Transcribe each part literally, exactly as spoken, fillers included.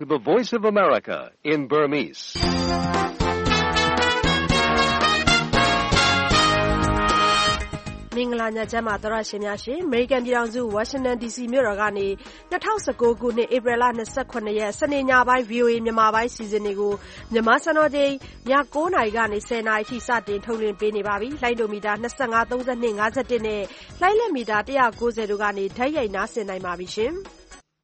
The Voice of America in Burmese. မင်္ဂလာညချမ်းပါသောရရှင်များရှင် American ပြည်ထောင်စု Washington ဒီ စီ မြို့တော်ကနေ၂၀၁၉ခုနှစ်ဧပြီလ၂၇ရက်စနေညပိုင်း ဗွီအိုအေ မြန်မာပိုင်းစီစဉ်တွေကိုမြန်မာစံတော်ချိန်ည၉နာရီကနေ၁၀နာရီထိစတင်ထုတ်လွှင့်ပေးနေပါပြီ။လိုင်းဒိုမီတာ၂၅ ၃၂ ၅၁နဲ့လှိုင်းလက်မီတာ၁၉၀တို့ကနေဓာတ်ရိုက်နားဆင်နိုင်ပါပြီရှင်။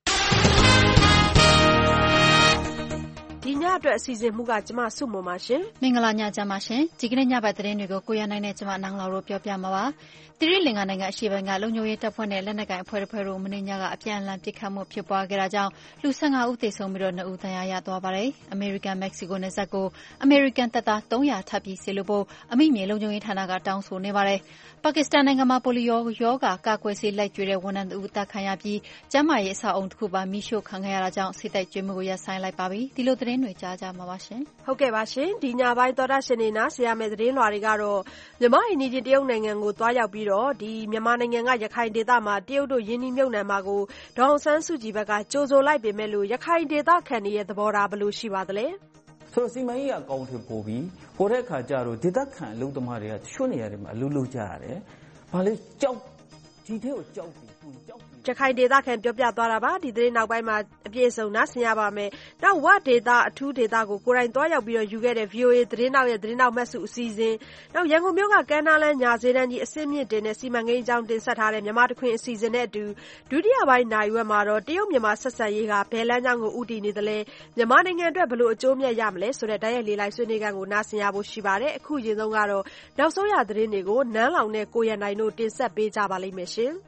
ဒီညအတွက်အစီအစဉ်မှုကကျမစုမုံပါရှင်မင်္ဂလာညချမ်းပါရှင်ဒီကနေ့ညဘက်သတင်းတွေကိုကိုရနိုင်နဲ့ကျမနန်းလောင်တို့ပြောပြမှာပါတိရိလင်္ကာနိုင်ငံအရှေ့ပိုင်းကလုံခြုံရေးတပ်ဖွဲ့နဲ့လက်နက်ကိုင်အဖွဲ့တစ်ဖွဲ့တို့မနေ့ညကအပြန်အလှန်ပစ်ခတ်မှုဖြစ်ပွားခဲ့တာကြောင့်လူ၁၅ဦးသေဆုံးပြီးတော့၂ဦးဒဏ်ရာရသွားပါတယ်အမေရိကန်မက္ကဆီကိုနယ်စပ်ကိုအမေရိကန်တပ်သား၃၀၀ထပ်ပြီးစေလွှတ်ဖို့အမိမြေလုံခြုံရေးဌာနကတောင်းဆိုနေပါတယ်ပါကစ္စတန်နိုင်ငံမှာပိုလီယိုရောဂါကာကွယ်ဆေးလိုက်ကျွေးတဲ့ဝန်ထမ်းတို့တပ်ခံရပြီးကျန်းမာရေးအဆောက်အုံတစ်ခုပါမိရှို့ခံခဲ့ရတာကြောင့်စစ်တပ်ကျွေးမှုကိုရပ်ဆိုင်းလိုက်ပါပြီဒီလိုသတင်းတွေကြားကြမှာပါရှင်ဟုတ်ကဲ့ပါရှင်ဒီညပိုင်းသောတာရှင်နေနာဆရာမဲ့သတင်းလွှာတွေကတော့မြန်မာအင်ဒီဂျင်တရုတ်နိုင်ငံကိုတွားရောက်ပြီးတော့ဒီမြန်မာနိုင်ငံကရခိုင်ဒေသမှာတရုတ်တို့ယင်းနှိမ့်မြုပ်နှံမှာကိုဒေါအောင်ဆန်းစုကြည်ဘက်ကကြိုးဆိုလိုက်ပေမဲ့လို့ရခိုင်ဒေသခံတွေရဲ့သဘောထားဘယ်လိုရှိပါသလဲဆိုတော့စီမံရေးအကောင့်တွေပို့ပြီးပေါ်တဲ့ခါကျတော့ဒေသခံအလုပ်သမားတွေကတချို့နေရာတွေမှာအလုပ်လုပ်ကြရတယ်။ဘာလဲကြောက်ဒီထဲကိုကြောက်ပြီးသူကြောက်ရခိုင်ဒေသခံပြောပြသွားတာပါဒီသတင်းနောက်ပိုင်းမှာအပြည့်အစုံနားဆင်ရပါမယ်နောက်ဝဒေသအထူးဒေသကိုကိုယ်တိုင်တွားရောက်ပြီးတော့ယူခဲ့တဲ့ ဗွီအိုအေ သတင်းနောက်ရဲ့သတင်းနောက်မှတ်စုအစီအစဉ်နောက်ရန်ကုန်မြို့ကကမ်းနားလမ်းညာဈေးတန်းကြီးအစင်းမြင့်တင်တဲ့စီမံကိန်းအကြောင်းတင်ဆက်ထားတဲ့မြန်မာတခွင်အစီအစဉ်နဲ့အတူဒုတိယပိုင်းနိုင်ဝက်မှာတော့တရုတ်မြန်မာဆက်ဆံရေးကဘယ်လမ်းကြောင်းကိုဥတည်နေသလဲမြန်မာနိုင်ငံအတွက်ဘယ်လိုအကျိုးမြတ်ရမလဲဆိုတဲ့တိုက်ရိုက်လေးလိုက်ဆွေးနွေးခန်းကိုနားဆင်ရဖို့ရှိပါတယ်အခုရင်ဆုံးကတော့နောက်ဆုံးရသတင်းတွေကိုနန်းလောင်နဲ့ကိုရနိုင်တို့တင်ဆက်ပေးကြပါလိမ့်မယ်ရှင်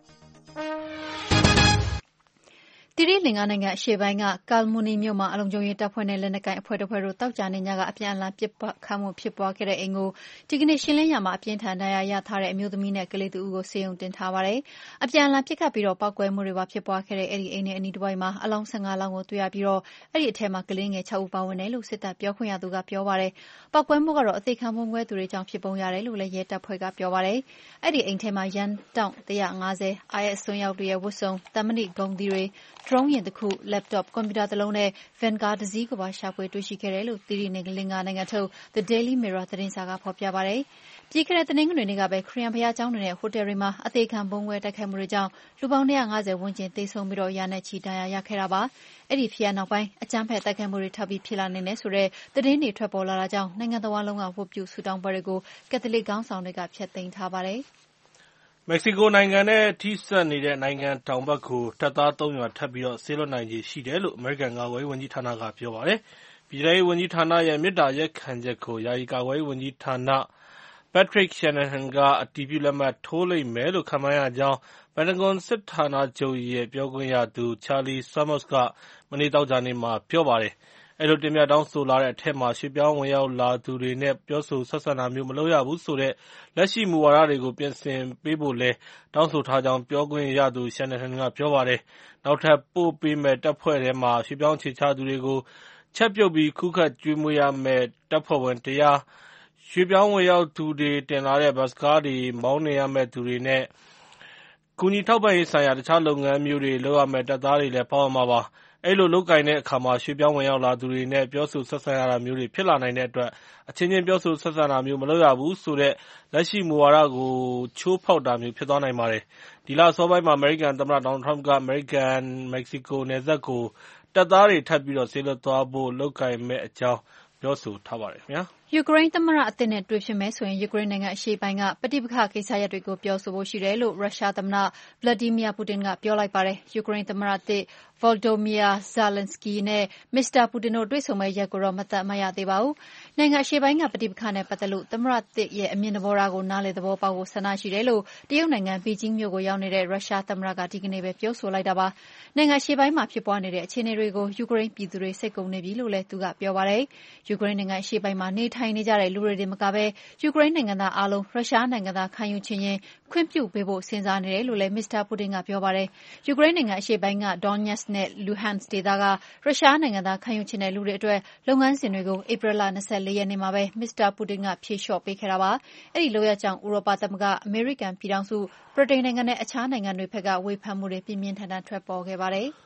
တိရိလင်္ကာနိုင်ငံအရှေ့ပိုင်းကကာလ်မူနီမြို့မှာအလုံခြုံရေးတပ်ဖွဲ့နဲ့လက်နက်ကိုင်အဖွဲ့တစ်ဖွဲ့တို့တောက်ကြနေညကအပြန်အလှန်ပစ်ခတ်မှုဖြစ်ပွားခဲ့တဲ့အိမ်ကိုဒီကနေ့ရှင်းလင်းရမှာအပြင်းထန်ဒဏ်ရာရထားတဲ့အမျိုးသမီးနဲ့ကလေးတူဦးကိုစေယုံတင်ထားပါတယ်။အပြန်အလှန်ပစ်ခတ်ပြီးတော့ပောက်ကွဲမှုတွေပါဖြစ်ပွားခဲ့တဲ့အဲ့ဒီအိမ်နဲ့အနီးတစ်ဝိုက်မှာအလောင်း၁၅လောင်းကိုတွေ့ရပြီးတော့အဲ့ဒီအထက်မှာကလေးငယ်၆ဦးပါဝင်တယ်လို့စစ်တပ်ပြောခွင့်ရသူကပြောပါတယ်။ပောက်ကွဲမှုကတော့အသေးခံမှုငွဲသူတွေကြောင့်ဖြစ်ပုံရတယ်လို့လည်းရဲတပ်ဖွဲ့ကပြောပါတယ်။အဲ့ဒီအိမ်ထဲမှာရန်တောင့်၁၅၀ I S စွန်းရောက်တွေရဲ့ဝတ်စုံတမဏိဂုံသီတွေဒရုန်းယာဉ်တစ်ခုlaptop ကွန်ပျူတာတစ်လုံးနဲ့ van car တစ်စီးကိုပါရှာဖွေတွေ့ရှိခဲ့တယ်လို့တိရိလင်္ကာနိုင်ငံထုတ် The Daily Mirror သတင်းစာကဖော်ပြပါတယ်။ပြီးခဲ့တဲ့တနင်္ဂနွေနေ့ကပဲခရီးယန်ဘုရားကျောင်းတွေနဲ့ဟိုတယ်တွေမှာအသေးခံဗုံးခွဲတိုက်ခိုက်မှုတွေကြောင့်လူပေါင်း၂၅၀ဝန်းကျင်သေဆုံးပြီးတော့ရာနဲ့ချီဒဏ်ရာရခဲ့တာပါ။အဲ့ဒီဖြစ်ရပ်နောက်ပိုင်းအကြမ်းဖက်တိုက်ခိုက်မှုတွေထပ်ပြီးဖြစ်လာနေတယ်ဆိုတဲ့သတင်းတွေထွက်ပေါ်လာတာကြောင့်နိုင်ငံတော်လုံးကဝတ်ပြုဆုတောင်းပွဲတွေကိုကက်သလစ်ခေါင်းဆောင်တွေကဖျက်သိမ်းထားပါတယ်။မက္ကဆီကိုနိုင်ငံနဲ့ထိစပ်နေတဲ့နိုင်ငံတောင်ဘက်ကိုတပ်သား၃ရာထပ်ပြီးတော့ဆေးလွှတ်နိုင်ခြေရှိတယ်လို့အမေရိကန်ကာကွယ်ရေးဝန်ကြီးဌာနကပြောပါတယ်။ပြည်ထောင်ရေးဝန်ကြီးဌာနရဲ့မေတ္တာရပ်ခံချက်ကိုယာယီကာကွယ်ရေးဝန်ကြီးဌာန Patrick Shanahan ကအတည်ပြုလက်မှတ်ထိုးလိမ့်မယ်လို့ခန့်မှန်းရကြောင်းပန်တဂွန်စစ်ဌာနချုပ်ရဲ့ပြောခွင့်ရသူ Charlie Summers ကမနေ့သောကြာနေ့မှာပြောပါတယ်။အဲလိုတင်ပြတောင်းဆိုလာတဲ့အထက်မှာရွှေ့ပြောင်းဝင်ရောက်လာသူတွေနဲ့ပြောဆိုဆက်ဆံတာမျိုးမလုပ်ရဘူးဆိုတဲ့လက်ရှိမူဝါဒတွေကိုပြင်ဆင်ပေးဖို့လည်းတောင်းဆိုထားကြောင်းပြောခွင့်ရသူ Shanahan ကပြောပါတယ်။နောက်ထပ်ပို့ပေးမဲ့တပ်ဖွဲ့ထဲမှာရွှေ့ပြောင်းခြေချသူတွေကိုချက်ပြုတ်ပြီးခုခတ်ကျွေးမွေးရမယ့်တပ်ဖွဲ့ဝင်တရားရွှေ့ပြောင်းဝင်ရောက်သူတွေတင်လာတဲ့ဘတ်စ်ကားတွေမောင်းနှင်ရမယ့်သူတွေနဲ့ကူညီထောက်ပံ့ရေးဆိုင်ရာတခြားလုပ်ငန်းမျိုးတွေလုပ်ရမယ့်တပ်သားတွေလည်းပါဝင်မှာပါ။အဲလိုလုပ်ကိုင်တဲ့အခါမှာရွှေ့ပြောင်းဝင်ရောက်လာသူတွေနဲ့ပြောဆိုဆက်ဆံရတာမျိုးတွေဖြစ်လာနိုင်တဲ့အတွက်အချင်းချင်းပြောဆိုဆက်ဆံတာမျိုးမလုပ်ရဘူးဆိုတဲ့လက်ရှိမူဝါဒကိုချိုးဖောက်တာမျိုးဖြစ်သွားနိုင်ပါတယ်။ဒီလအစောပိုင်းမှာအမေရိကန်သမ္မတဒေါ်နယ်ထရမ့်ကအမေရိကန်မက္ကဆီကိုနယ်စပ်ကိုတပ်သားတွေထပ်ပြီးတော့ဆေးလွှတ်သွားဖို့လုပ်ကိုင်မဲ့အကြောင်းပြောဆိုထားပါတယ်ခင်ဗျာ။ယူကရိန်းသမ္မတအသစ်နဲ့တွေ့ဖြစ်မယ်ဆိုရင်ယူကရိန်းနိုင်ငံအရှေ့ပိုင်းကပဋိပက္ခကိစ္စရပ်တွေကိုပြောဆိုဖို့ရှိတယ်လို့ရုရှားသမ္မတဗလာဒီမီယာပူတင်ကပြောလိုက်ပါတယ်။ယူကရိန်းသမ္မတအသစ်ဗော်လ်ဒိုမီယာဇာလန်စကီနဲ့မစ္စတာပူတင်တို့တွေ့ဆုံမဲ့ရက်ကိုတော့မသတ်မှတ်ရသေးပါဘူး။နိုင်ငံအရှေ့ပိုင်းကပဋိပက္ခနဲ့ပတ်သက်လို့သမ္မတအသစ်ရဲ့အမြင်သဘောထားကိုနားလည်သဘောပေါက်ဖို့ဆန္ဒရှိတယ်လို့တရုတ်နိုင်ငံဘေဂျင်းမြို့ကိုရောက်နေတဲ့ရုရှားသမ္မတကဒီကနေ့ပဲပြောဆိုလိုက်တာပါ။နိုင်ငံအရှေ့ပိုင်းမှာဖြစ်ပွားနေတဲ့အခြေအနေတွေကိုယူကရိန်းပြည်သူတွေစိတ်ကုန်နေပြီလို့လည်းသူကပြောပါတယ်။ယူကရိန်းနိုင်ငံအရှေ့ပိုင်းမှာနေထိုင်နေကြတဲ့လူတွေတင်မကဘဲယူကရိန်းနိုင်ငံသားအားလုံးရုရှားနိုင်ငံသားခံယူခြင်းရင်ခွင့်ပြုပေးဖို့စဉ်းစားနေတယ်လို့လည်းမစ္စတာပူတင်ကပြောပါတယ်။ယူကရိန်းနိုင်ငံအရှေ့ပိုင်းက Donetsk နဲ့ Luhansk ဒေသကရုရှားနိုင်ငံသားခံယူခြင်းတဲ့လူတွေအတွက်လုပ်ငန်းစဉ်တွေကိုဧပြီလ၂၄ရက်နေ့မှာပဲမစ္စတာပူတင်ကဖြေလျှော့ပေးခဲ့တာပါ။အဲဒီလုပ်ရကြောင်းဥရောပသမဂ္ဂအမေရိကန်ပြည်ထောင်စုဗြိတိန်နိုင်ငံနဲ့အခြားနိုင်ငံတွေဘက်ကဝေဖန်မှုတွေပြင်းပြင်းထန်ထန်ထွက်ပေါ်ခဲ့ပါတယ်။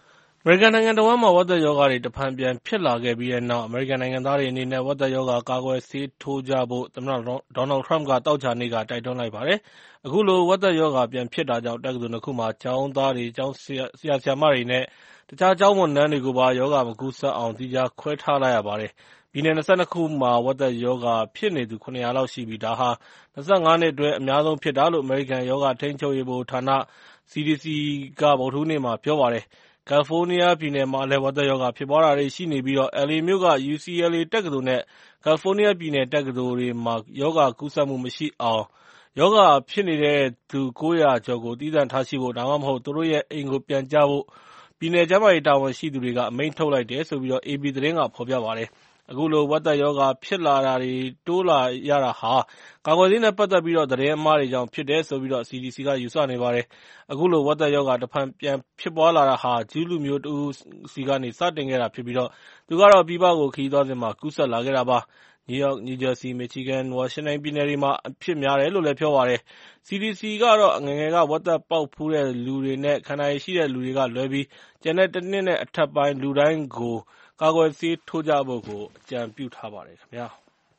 အမေရိကန်နိုင်ငံတဝန်းမှာဝက်သက်ရောဂါတွေတဖန်ပြန်ဖြစ်လာခဲ့ပြီးတဲ့နောက်အမေရိကန်နိုင်ငံသားတွေအနေနဲ့ဝက်သက်ရောဂါကာကွယ်ဆေးထိုးကြဖို့သမ္မတဒေါ်နယ်ထရမ့်ကသောကြာနေ့ကတိုက်တွန်းလိုက်ပါတယ်။အခုလိုဝက်သက်ရောဂါပြန်ဖြစ်တာကြောင့်တက္ကသိုလ်နှစ်ခုမှာကျောင်းသားတွေ၊ကျောင်းဆရာဆရာမတွေနဲ့တခြားကျောင်းဝန်ထမ်းတွေကိုပါရောဂါမကူးစက်အောင်သီးခြားခွဲထားလိုက်ရပါတယ်။ပြည်နယ်၂၂ခုမှာဝက်သက်ရောဂါဖြစ်နေသူခုနှစ်ရာလောက်ရှိပြီးဒါဟာ၂၅နှစ်အတွင်းအများဆုံးဖြစ်တာလို့အမေရိကန်ရောဂါထိန်းချုပ်ရေးဗဟိုဌာန စီ ဒီ စီ ကဗုဒ္ဓဟူးနေ့မှာပြောပါတယ်။ကယ်လီဖိုးနီးယားပြည်နယ်မှာလည်းဝက်သက်ရောဂါဖြစ်ပွားတာတွေရှိနေပြီး အယ်လ် အေ မြို့က ယူ စီ အယ်လ် အေ တက္ကသိုလ်နဲ့ကယ်လီဖိုးနီးယားပြည်နယ်တက္ကသိုလ်တွေမှာရောဂါကူးစက်မှုမရှိအောင်ရောဂါဖြစ်နေတဲ့သူကိုးရာကျော်ကိုသီးသန့်ထားရှိဖို့ဒါမှမဟုတ်သူတို့ရဲ့အိမ်ကိုပြန်ကြဖို့ပြည်နယ်ကျန်းမာရေးတာဝန်ရှိသူတွေကအမိန့်ထုတ်လိုက်တယ်လို့ အေပီသတင်းကဖော်ပြပါတယ်။အခုလိုဝက်သက်ရောဂါဖြစ်လာတာတွေတိုးလာရတာဟာကာကွယ်ဆေးနဲ့ပတ်သက်ပြီးသတင်းအမှားတွေကြောင့်ဖြစ်တယ်လို့ စီ ဒီ စီ ကယူဆနေပါတယ်။အခုလိုဝက်သက်ရောဂါတဖန်ပြန်ဖြစ်ပွားလာတာဟာဂျူးလူမျိုးတဦးဆီကနေစတင်ခဲ့တာဖြစ်ပြီးသူကတော့ပြည်ပကိုခရီးသွားစဉ်မှာကူးစက်လာခဲ့တာပါ။နယူးယောက်၊နယူးဂျာစီ၊မီချီဂန်၊ဝါရှင်တန်ပြည်နယ်တွေမှာအဖြစ်များတယ်လို့လည်းပြောပါတယ်။ စီ ဒီ စီ ကတော့ငယ်ငယ်ကဝက်သက်ပေါက်ဖူးတဲ့လူတွေနဲ့ခံနိုင်ရည်ရှိတဲ့လူတွေကလွဲပြီးကျန်တဲ့တနှစ်နဲ့အထက်ပိုင်းလူတိုင်းကိုကာကွယ်ဆေးထိုးကြဖို့ကိုအကြံပြုထားပါတယ်ခင်ဗျာ။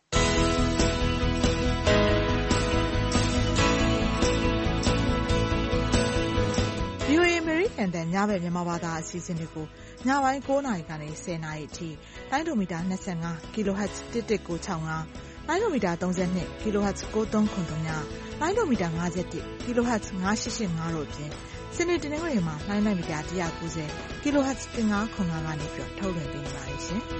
ဗွီအိုအေ အမေရိကန်အသံညဘက်မြန်မာဘာသာအစီအစဉ်တွေကိုညပိုင်း၉နာရီကနေ၁၀နာရီအထိလိုင်းဒိုမီတာ၂၅ kHz တစ်တစ်ကို၆၅လိုင်းဒိုမီတာ၃၂ kHz ၉၃၇၃လိုင်းဒိုမီတာ၅၁ kHz ၅၈၈၅တို့အပြင်စနေတနင်္ဂနွေမှာလိုင်းဒိုမီတာ၁၉၀ kHz ၁၅၇၅ကနေပြီးထုတ်လွှင့်ပေးနေပါတယ်ရှင်။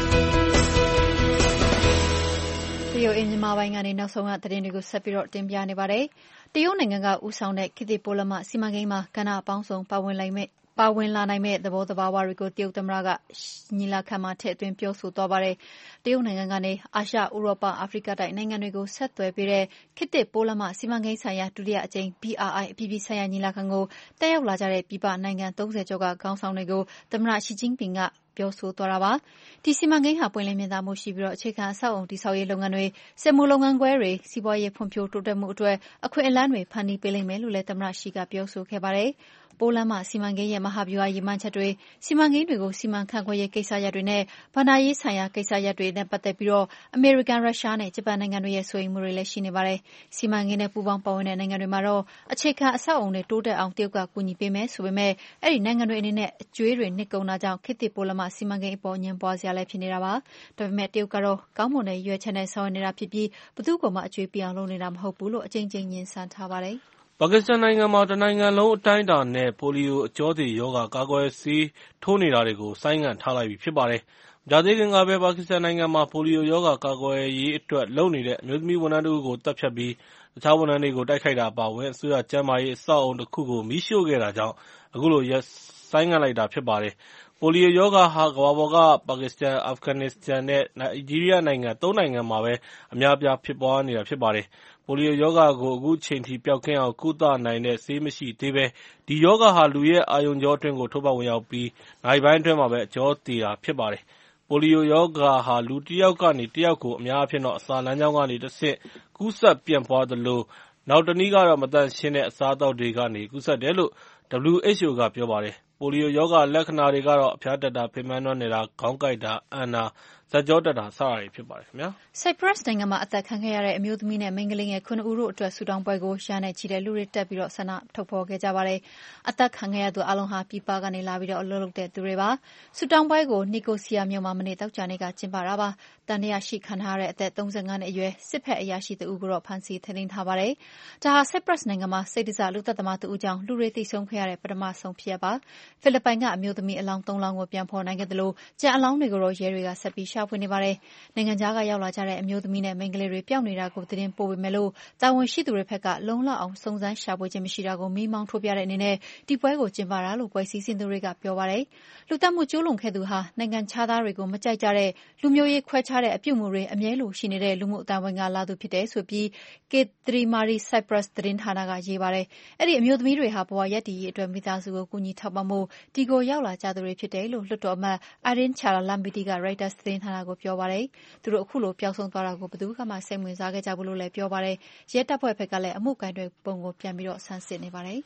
ဗွီအိုအေမြန်မာပိုင်းကနေနောက်ဆုံးရသတင်းတွေကိုဆက်ပြီးတော့တင်ပြနေပါတယ်။တရုတ်နိုင်ငံကဦးဆောင်တဲ့ခေတ်သစ်ပိုးလမ်းမစီမံကိန်းမှာကဏ္ဍပေါင်းစုံပါဝင်နိုင်မယ့်ပါဝင်လာနိုင်မယ့်သဘောသဘာဝတွေကိုတရုတ်သမ္မတကညီလာခံမှာထည့်သွင်းပြောဆိုသွားပါတယ်။တရုတ်နိုင်ငံကနေအာရှ၊ဥရောပ၊အာဖရိကတိုက်နိုင်ငံတွေကိုဆက်သွယ်ပေးတဲ့ခေတ်သစ်ပိုးလမ်းမစီမံကိန်းဆိုင်ရာဒုတိယအကြိမ် ဘီ အား အိုင် အပြည်ပြည်ဆိုင်ရာညီလာခံကိုတက်ရောက်လာကြတဲ့ပြည်ပနိုင်ငံ၃၀ကျော်ကခေါင်းဆောင်တွေကိုသမ္မတရှီကျင့်ပင်ကပြောဆိုသွားတာပါ။ဒီစီမံကိန်းဟာပွင့်လင်းမြင်သာမှုရှိပြီးအခြေခံအဆောက်အအုံတည်ဆောက်ရေးလုပ်ငန်းတွေ၊စက်မှုလုပ်ငန်းခွဲတွေ၊စီးပွားရေးဖွံ့ဖြိုးတိုးတက်မှုအတွက်အခွင့်အလမ်းတွေဖန်တီးပေးလိမ့်မယ်လို့လည်းသမ္မတရှီကပြောဆိုခဲ့ပါတယ်။ပိုးလမ်းမစီမံကိန်းရဲ့မဟာဗျူဟာရည်မှန်းချက်တွေ၊စီမံကိန်းတွေကိုစီမံခန့်ခွဲရေးကိစ္စရပ်တွေနဲ့ဘဏ္ဍာရေးဆိုင်ရာကိစ္စရပ်တွေနဲ့ပတ်သက်ပြီးအမေရိကန်၊ရုရှားနဲ့ဂျပန်နိုင်ငံတွေရဲ့စိုးရိမ်မှုတွေလည်းရှိနေပါတယ်။စီမံကိန်းနဲ့ပူးပေါင်းပါဝင်တဲ့နိုင်ငံတွေမှာတော့အခြေခံအဆောက်အအုံတွေတိုးတက်အောင်တရုတ်ကကူညီပေးမယ်ဆိုပေမယ့်အဲဒီနိုင်ငံတွေအနေနဲ့အကြွေးတွေနှစ်ကုန်တာကြောင့်ခေတ်သစ်ပိုးလမ်းမစီမံကိန်းအပေါ်အငြင်းပွားစရာလည်းဖြစ်နေတာပါ။ဒါပေမယ့်တရုတ်ကတော့ကောင်းမွန်တဲ့ရည်ရွယ်ချက်နဲ့ဆောင်ရွက်နေတာဖြစ်ပြီးဘယ်သူ့ကိုမှအကြွေးပေးအောင်လုပ်နေတာမဟုတ်ဘူးလို့အကြိမ်ကြိမ်ငြင်းဆန်ထားပါတယ်။ပါကစ္စတန်နိုင်ငံမှာတနိုင်ငံလုံးအတိုင်းအတာနဲ့ပိုလီယိုအကြောသေရောဂါကာကွယ်ဆေးထိုးနေတာတွေကိုဆိုင်းငံ့ထားလိုက်ပြီဖြစ်ပါတယ်။မကြာသေးခင်ကပဲပါကစ္စတန်နိုင်ငံမှာပိုလီယိုရောဂါကာကွယ်ရေးအတွက်လုပ်နေတဲ့အမျိုးသမီးဝန်ထမ်းတဦးကိုသတ်ဖြတ်ပြီးတခြားဝန်ထမ်းတွေကိုတိုက်ခိုက်တာအပါအဝင်အစိုးရကျန်းမာရေးအဆောက်အအုံတခုကိုမီးရှို့ခဲ့တာကြောင့်အခုလိုရပ်ဆိုင်းငံ့လိုက်တာဖြစ်ပါတယ်။ပိုလီယိုရောဂါဟာကမ္ဘာပေါ်ကပါကစ္စတန်၊အာဖဂန်နစ္စတန်နဲ့နိုင်ဂျီးရီးယားနိုင်ငံသုံးနိုင်ငံမှာပဲအများအပြားဖြစ်ပွားနေတာဖြစ်ပါတယ်။ပိုလီယိုရောဂါကိုအခုချိန်ထိပျောက်ကင်းအောင်ကုသနိုင်တဲ့ဆေးမရှိသေးဘဲဒီရောဂါဟာလူရဲ့အာရုံကြောအတွင်းကိုထိုးဖောက်ဝင်ရောက်ပြီးနာရီပိုင်းအတွင်းမှာပဲအကြောသေတာဖြစ်ပါတယ်။ပိုလီယိုရောဂါဟာလူတယောက်ကနေတယောက်ကိုအများအားဖြင့်တော့အစာလမ်းကြောင်းကနေတဆင့်ကူးစက်ပြန့်ပွားသလိုနောက်တနည်းကတော့မသန့်ရှင်းတဲ့အစားအသောက်တွေကနေကူးစက်တယ်လို့ ဒဗလျူအိချ်အို ကပြောပါတယ်။ပိုလီယိုရောဂါလက္ခဏာတွေကတော့အဖျားတက်တာ၊ပင်ပန်းနွမ်းနယ်တာ၊ခေါင်းကိုက်တာ၊အန်တာ၊ဇက်ကြောတက်တာစတာတွေဖြစ်ပါတယ်ခင်ဗျာ။ ဆိုက်ပရပ်စ်နိုင်ငံမှာအသတ်ခံခဲ့ရတဲ့အမျိုးသမီးနဲ့မိန်းကလေးငယ်၇ဦးတို့အတွက်ဆုတောင်းပွဲကိုရာနဲ့ချီတဲ့လူတွေတက်ပြီးဆန္ဒထုတ်ဖော်ခဲ့ကြပါတယ်။အသတ်ခံခဲ့ရသူအားလုံးဟာပြည်ပကနေလာပြီးအလုပ်လုပ်တဲ့သူတွေပါ။ဆုတောင်းပွဲကိုနီကိုစီယာမြို့မှာမနေ့သောကြာနေ့ကကျင်းပတာပါ။သံသယရှိခံထားရတဲ့အသက်၃၅နှစ်အရွယ်စစ်ဘက်အရာရှိတဦးကိုတော့ဖမ်းဆီးထိန်းသိမ်းထားပါတယ်။ဒါဟာဆိုက်ပရပ်စ်နိုင်ငံမှာစိတ်တစလူသတ်သမားတဦးကြောင့်လူတွေသေဆုံးခဲ့ရတဲ့ပထမဆုံးဖြစ်ရပ်ပါ။ဖိလစ်ပိုင်ကအမျိုးသမီးအလောင်းသုံးလောင်းကိုပြန်ဖော်နိုင်ခဲ့သလိုကျန်အလောင်းတွေကိုတော့ရဲတွေကဆက်ပြီးရှာဖွေနေပါတယ်။နိုင်ငံခြားကရောက်လာကြတဲ့အမျိုးသမီးနဲ့မိန်းကလေးတွေပျောက်နေတာကိုသတင်းပို့ပေမဲ့လို့တာဝန်ရှိသူတွေဘက်ကလုံလောက်အောင်စုံစမ်းရှာဖွေခြင်းမရှိတာကိုမီးမောင်းထိုးပြတဲ့အနေနဲ့ဒီပွဲကိုကျင်းပတာလို့ပွဲစည်းစိမ်သူတွေကပြောပါတယ်။လူသတ်မှုကျူးလွန်ခဲ့သူဟာနိုင်ငံခြားသားတွေကိုမကြိုက်ကြတဲ့လူမျိုးရေးခွဲခြားတဲ့အပြုအမူတွေအမြဲလိုရှိနေတဲ့လူမှုအသိုင်းအဝိုင်းကလာသူဖြစ်တယ်ဆိုပြီး ကေသရီမာရီဆိုက်ပရပ်စ်သတင်းဌာနကရေးပါတယ်။အဲဒီအမျိုးသမီးတွေဟာဘဝရပ်တည်ရေးအတွက်မိသားစုကိုကူညီထောက်ပံ့ဖို့ဒီကိုရောက်လာကြသူတွေဖြစ်တယ်လို့လွှတ်တော်အမတ်အိုင်ရင်ချာလာလမ်ဘီတီကရိုက်တာသတင်းဌာနကိုပြောပါတယ်။သူတို့အခုလိုပျောက်ဆုံးသွားတာကိုဘယ်သူကမှစိတ်ဝင်စားခဲ့ကြဘူးလို့လည်းပြောပါတယ်။ရဲတပ်ဖွဲ့ဘက်ကလည်းအမှုကိုင်တွယ်ပုံကိုပြန်ပြီးဆန်းစစ်နေပါတယ်။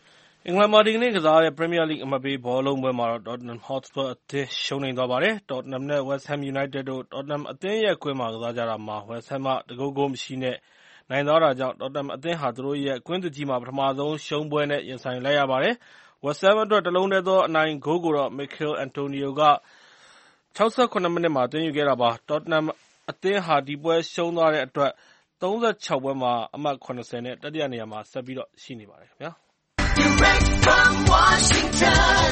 အင်္ဂလန်မှာဒီကနေ့ကစားတဲ့ Premier League အမှတ်ပေးဘောလုံးပွဲမှာတော့ Tottenham Hotspur အသင်းရှုံးနိမ့်သွားပါတယ်။ Tottenham နဲ့ West Ham United တို့ Tottenham အသင်းရဲ့ကွင်းမှာကစားကြတာမှာ West Ham ကတဂိုးဂိုးမရှိနဲ့နိုင်သွားတာကြောင့် Tottenham အသင်းဟာသူတို့ရဲ့ကွင်းသူကြီးမှာပထမဆုံးရှုံးပွဲနဲ့ရင်ဆိုင်လိုက်ရပါတယ်။ West Ham အတွက်တလုံးတည်းသောအနိုင်ဂိုးကိုတော့ Michail Antonio က၆၇ မိနစ်မှာသွင်းယူခဲ့တာပါ။ Tottenham အသင်းဟာဒီပွဲရှုံးသွားတဲ့အတွက်၃၆ ပွဲမှာအမှတ် ၇၀ နဲ့တတိယနေရာမှာဆက်ပြီးရှိနေပါတယ်ခင်ဗျာ။ Direct from Washington,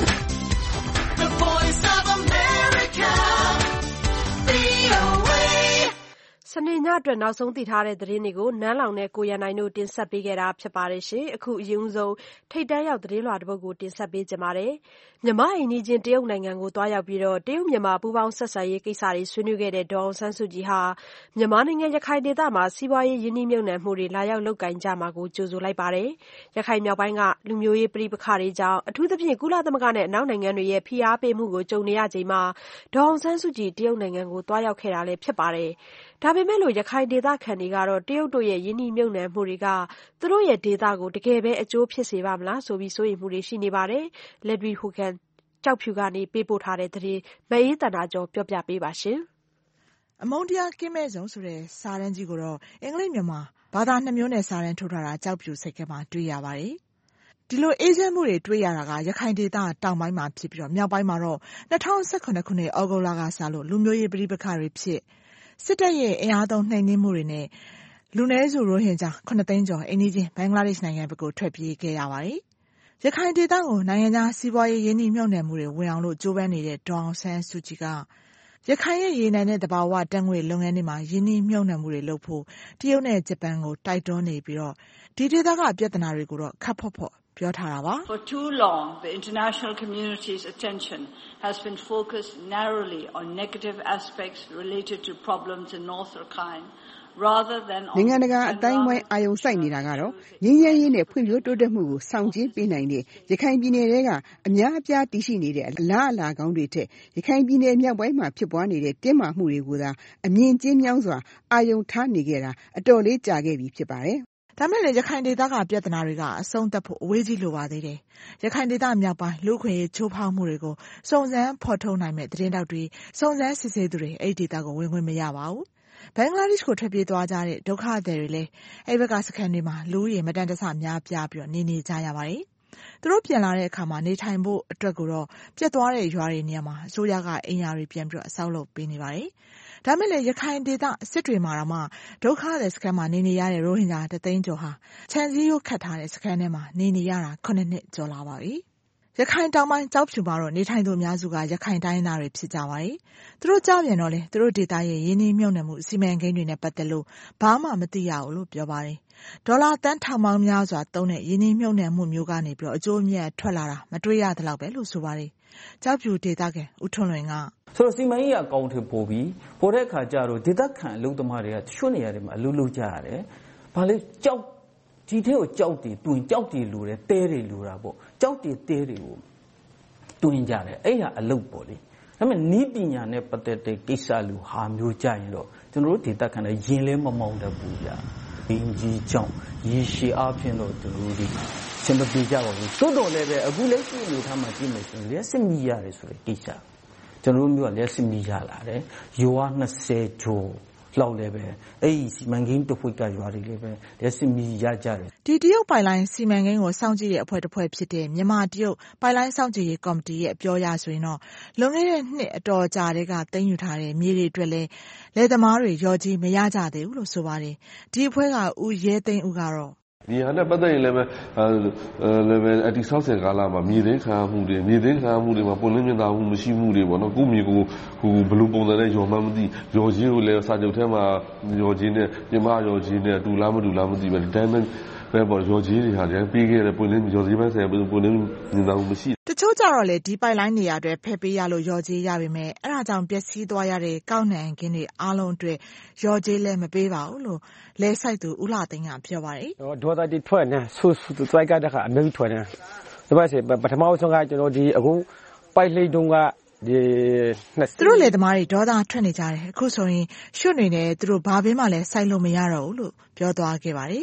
the voice of America, ဗွီအိုအေစနေညအတွက်နောက်ဆုံးသိထားတဲ့သတင်းတွေကိုနန်းလောင်နဲ့ကိုရန်နိုင်တို့တင်ဆက်ပေးခဲ့တာဖြစ်ပါတယ်ရှင်။အခုအရင်ဆုံးထိတ်တန်းရောက်သတင်းလွှာတစ်ပုဒ်ကိုတင်ဆက်ပေးကြပါမယ်။မြန်မာအိမ်နီးချင်းတရုတ်နိုင်ငံကိုသွားရောက်ပြီးတော့တရုတ်မြန်မာပူးပေါင်းဆက်ဆံရေးကိစ္စတွေဆွေးနွေးခဲ့တဲ့ဒေါ်အောင်ဆန်းစုကြည်ဟာမြန်မာနိုင်ငံရခိုင်ဒေသမှာစီးပွားရေးယင်းနှိမ့်မြုပ်နှံမှုတွေလာရောက်လုပ်ကိုင်ကြမှာကိုကြိုဆိုလိုက်ပါတယ်။ရခိုင်မြောက်ပိုင်းကလူမျိုးရေးပဋိပက္ခတွေကြောင့်အထူးသဖြင့်ကုလသမဂ္ဂနဲ့အနောက်နိုင်ငံတွေရဲ့ဖိအားပေးမှုကိုကြုံနေရချိန်မှာဒေါ်အောင်ဆန်းစုကြည်တရုတ်နိုင်ငံကိုသွားရောက်ခဲ့တာလည်းဖြစ်ပါတယ်။ဒါပေမဲ့လို့ရခိုင်ဒေသခံတွေကတော့တရုတ်တို့ရဲ့ယင်းနှိမ့်မြုပ်နှံမှုတွေကသူတို့ရဲ့ဒေသကိုတကယ်ပဲအကျိုးဖြစ်စေပါမလားဆိုပြီးစိုးရိမ်မှုတွေရှိနေပါတယ်။ Ledwig Hogan ကျောက်ဖြူကနေပေးပို့ထားတဲ့သတင်းမအေးသန္တာကျော်ပြောပြပေးပါရှင်။အမုန်းတရားကင်းမဲ့ဆုံးဆိုတဲ့စာတန်းကြီးကိုတော့အင်္ဂလိပ်မြန်မာဘာသာနှစ်မျိုးနဲ့စာတန်းထုတ်ထားတာကျောက်ဖြူစိတ်ကမှာတွေ့ရပါတယ်။ဒီလိုအေးချမ်းမှုတွေတွေ့ရတာကရခိုင်ဒေသတောင်ပိုင်းမှာဖြစ်ပြီးတော့မြောက်ပိုင်းမှာတော့၂၀၁၇ခုနှစ်ဩဂုတ်လကစလို့လူမျိုးရေးပဋိပက္ခတွေဖြစ်စစ်တပ်ရဲ့အင်အားသုံးနှိမ်နင်းမှုတွေနဲ့လူနည်းစုရိုဟင်ဂျာခုနှစ်သိန်းကျော်အိမ်နီးချင်းဘင်္ဂလားဒေ့ရှ်နိုင်ငံဘက်ကိုထွက်ပြေးခဲ့ရပါတယ်။ရခိုင်ဒေသကိုနိုင်ငံခြားစီးပွားရေးယင်းနှိမ့်မြုပ်နှံမှုတွေဝင်အောင်လို့ကြိုးပမ်းနေတဲ့ဒေါ်အောင်ဆန်းစုကြည်ကရခိုင်ရဲ့ရေနံနဲ့သဘာဝဓာတ်ငွေ့လုပ်ငန်းတွေမှာယင်းနှိမ့်မြုပ်နှံမှုတွေလုပ်ဖို့တရုတ်နဲ့ဂျပန်ကိုတိုက်တွန်းနေပြီးတော့ဒီဒေသကပြဿနာတွေကိုတော့ခပ်ဖော့ဖော့ပြောထားတာပါ။ For too long, the international community's attention has been focused narrowly on negative aspects related to problems in North Rakhine, rather than on နိုင်ငံတကာအတိုင်းဝိုင်းအာရုံစိုက်နေတာကတော့ငြိမ်းချမ်းရေးနဲ့ဖွံ့ဖြိုးတိုးတက်မှုကိုဆောင်ကျဉ်ပေးနိုင်တဲ့ရခိုင်ပြည်နယ်ထဲကအများအပြားတည်ရှိနေတဲ့အလားအလာကောင်းတွေထက်ရခိုင်ပြည်နယ်မြောက်ပိုင်းမှာဖြစ်ပွားနေတဲ့တင်းမာမှုတွေကိုသာအမြင်ကျဉ်းမြောင်းစွာအာရုံထားနေကြတာအတော်လေးကြာခဲ့ပြီဖြစ်ပါတယ်။ဒါမဲ့လည်းရခိုင်ဒေသကပြဿနာတွေကအဆုံးသတ်ဖို့အဝေးကြီးလိုပါသေးတယ်။ရခိုင်ဒေသမြောက်ပိုင်းလူခွင့်ရေးချိုးဖောက်မှုတွေကိုစုံစမ်းဖော်ထုတ်နိုင်မဲ့သတင်းတောက်တွေစုံစမ်းစစ်ဆေးသူတွေအဲ့ဒီဒေသကိုဝင်ခွင့်မရပါဘူး။ဘင်္ဂလားဒေ့ရှ်ကိုထွက်ပြေးသွားကြတဲ့ဒုက္ခသည်တွေလည်းအဲ့ဘက်ကစခန်းတွေမှာလူဦးရေမတန်တဆများပြားပြီးတော့နေနေကြရပါတယ်။သူတို့ပြန်လာတဲ့အခါမှာနေထိုင်ဖို့အတွက်ကိုတော့ပြတ်သွားတဲ့ရွာတွေနေရာမှာအစိုးရကအင်အားတွေပြန်ပြီးတော့အဆောက်လုပ်ပေးနေပါတယ်။ဒါမဲ့လည်းရခိုင်ဒေသစစ်တွေမှာတော့မှဒုက္ခသည်စခန်းမှာနေနေရတဲ့ရိုဟင်ဂျာတသိန်းကျော်ဟာခြံစည်းရိုးခတ်ထားတဲ့စခန်းထဲမှာနေနေရတာခုနှစ်နှစ်ကျော်လာပါပြီ။ရခိုင်တောင်ပိုင်းကျောက်ဖြူမှာတော့နေထိုင်သူအများစုကရခိုင်တိုင်းသားတွေဖြစ်ကြပါတယ်။သူတို့ကြောက်ပြန်တော့လေသူတို့ဒေသရဲ့ရင်းနှီးမြှုပ်နှံမှုစီမံကိန်းတွေနဲ့ပတ်သက်လို့ဘာမှမသိရဘူးလို့ပြောပါတယ်။ဒေါ်လာတန်းထောင်ပေါင်းများစွာသုံးတဲ့ရင်းနှီးမြှုပ်နှံမှုမျိုးကနေပြီးတော့အကျိုးအမြတ်ထွက်လာတာမတွေ့ရသလောက်ပဲလို့ဆိုပါတယ်။ကျောက်ဖြူဒေသကဦးထွန်းလွင်ကဆိုတော့စီမံကြီးအကောင့်တွေပို့ပြီးပို့တဲ့အခါကျတော့ဒေသခံအလုပ်သမားတွေကတချို့နေရာတွေမှာအလုပ်လုပ်ကြရတယ်။ဘာလဲကြောက်ဒီထဲကိုကြောက်တည်တွင်ကြောက်တည်လိုတယ်တဲတွေလိုတာပေါ့ကြောက်တည်တဲတွေကိုတွင်ကြတယ်အဲ့ဒါအလုပ်ပေါ့လေ။ဒါပေမဲ့နီးပညာနဲ့ပတ်သက်တဲ့ကိစ္စလူဟာမျိုးကြရင်တော့ကျွန်တော်တို့ဒေသခံတွေရင်လဲမမောင်းတတ်ဘူးဗျာ။ဒီကြီးကြောင့်ရေရှည်အားဖြင့်တော့ကျွန်တော်တို့ဒီစင်မပြေကြပါဘူး။တိုးတော်လည်းပဲအခုလက်ရှိအနေထားမှာကြည့်မယ်ဆိုရင်လက်စစ်မိရတယ်ဆိုတဲ့ကိစ္စကျွန်တော်တို့မျိုးကလက်စစ်မိရလာတယ်ရွာ၂၀ကျော်လောက်လည်းပဲအဲ့ဒီစီမံကိန်းတစ်ဖွဲ့ကရွာတွေလည်းပဲလက်စစ်မိရကြတယ်ဒီတရုတ်ပိုင်လိုင်းစီမံကိန်းကိုစောင့်ကြည့်တဲ့အဖွဲ့တစ်ဖွဲ့ဖြစ်တဲ့မြန်မာတရုတ်ပိုင်လိုင်းစောင့်ကြည့်ရေးကော်မတီရဲ့အပြောအရဆိုရင်တော့လွန်ခဲ့တဲ့နှစ်အတော်ကြာတဲ့ကသိမ်းယူထားတဲ့မြေတွေအတွက်လည်းလယ်သမားတွေရော်ကြီးမရကြသေးဘူးလို့ဆိုပါတယ်ဒီအဖွဲ့ကဦးရဲသိန်းဦးကတော့ဒီဟာနဲ့ပတ်သက်ရင်လည်းပဲလည်းပဲအတိဆောက်ဆယ်ကာလမှာမြေသိမ်းခံမှုတွေမြေသိမ်းခံမှုတွေမှာပွင့်လင်းမြင်သာမှုမရှိမှုတွေပေါ့နော်ကိုမြေကိုဟိုဘလူးပုံစံနဲ့ရော်မှမသိရော်ကြီးကိုလည်းစာချုပ်ထဲမှာရော်ကြီးနဲ့ပြင်မရော်ကြီးနဲ့တူလားမတူလားမသိပဲဒီတိုင်းပဲပေါ့ရော်ကြီးတွေဟာလည်းပြီးခဲ့တဲ့ပွင့်လင်းရော်ကြီးပိုင်းဆိုင်ပွင့်လင်းမြင်သာမှုမရှိတချို့ကြတော့လေဒီပိုက်လိုင်းနေရာတွေဖက်ပေးရလို့ရော်ကြီးရပါမယ်အဲ့ဒါကြောင့်ပျက်စီးသွားရတဲ့ကောက်နှံခင်းတွေအားလုံးအတွက်ရော်ကြီးလည်းမပေးပါဘူးလို့လဲဆိုင်သူဦးလာသိန်းကပြောပါတယ်ဒေါ်သားတီထွက်နေဆူဆူတွိုက်ကတခါအမျိုးထွက်နေဒါပါစေပထမဆုံးကကျွန်တော်ဒီအခုပိုက်လိတ်တုံးကဒီသူတို့လေသမားတွေဒေါသထွက်နေကြတယ်အခုဆိုရင်ရွှွတ်နေတယ်သူတို့ဘာဘင်းမှလည်းစိုက်လို့မရတော့ဘူးလို့ပြောသွားခဲ့ပါတယ်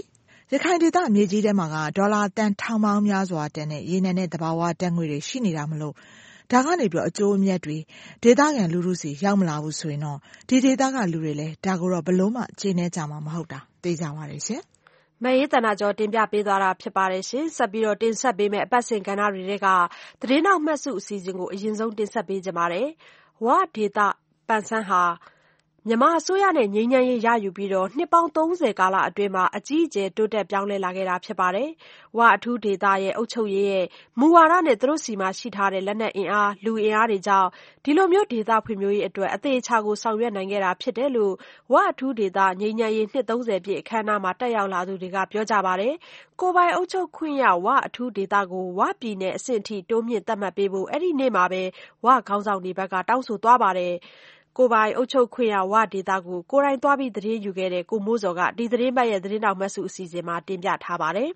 ရခိုင်ဒေသမြေကြီးထဲမှာကဒေါ်လာတန်ထောင်ပေါင်းများစွာတန်တဲ့ရေနံနဲ့သဘာဝဓာတ်ငွေတွေရှိနေတာမလို့ဒါကနေပြီးတော့အကျိုးအမြတ်တွေဒေသခံလူထုစီရောက်မလာဘူးဆိုရင်တော့ဒီဒေသကလူတွေလည်းဒါကိုတော့ဘလို့မှကျေနပ်ကြမှာမဟုတ်တာသိကြပါရဲ့ရှင်မအေးတနာကျော်တင်ပြပေးသွားတာဖြစ်ပါတယ်ရှင်ဆက်ပြီးတော့တင်ဆက်ပေးမယ့်အပတ်စဉ်ကဏ္ဍတွေကသတင်းနောက်မှတ်စုအစီအစဉ်ကိုအရင်ဆုံးတင်ဆက်ပေးကြပါမယ်ဝဒေတာပန်ဆန်းဟာမြန်မာအစိုးရနဲ့ငြိမ်းချမ်းရေးရယူပြီးတော့နှစ်ပေါင်းသုံးဆယ်ကာလအတွင်းမှာအကြီးအကျယ်တိုးတက်ပြောင်းလဲလာခဲ့တာဖြစ်ပါတယ်။ဝအထူးဒေသရဲ့အုပ်ချုပ်ရေးရဲ့မူဝါဒနဲ့သူတို့စီမှာရှိထားတဲ့လက်နက်အင်အားလူအင်အားတွေကြောင့်ဒီလိုမျိုးဒေသဖွံ့ဖြိုးရေးအတွက်အသေးအချာကိုဆောင်ရွက်နိုင်ခဲ့တာဖြစ်တယ်လို့ဝအထူးဒေသငြိမ်းချမ်းရေးနှစ်သုံးဆယ်ပြည့်အခမ်းအနားမှာတက်ရောက်လာသူတွေကပြောကြပါတယ်။ကိုယ်ပိုင်အုပ်ချုပ်ခွင့်ရဝအထူးဒေသကိုဝပြည်နယ်အဆင့်အထိတိုးမြင့်သတ်မှတ်ပေးဖို့အဲ့ဒီနေ့မှာပဲဝခေါင်းဆောင်တွေဘက်ကတောင်းဆိုသွားပါတယ်။ကိုယ်ပိုင်အုပ်ချုပ်ခွင့်ရဝဒေသကိုကိုယ်တိုင်သွားပြီးသတင်းယူခဲ့တဲ့ကိုမိုးစော်ကဒီသတင်းပတ်ရဲ့သတင်းတော်မှတ်စုအစီအစဉ်မှာတင်ပြထားပါတယ်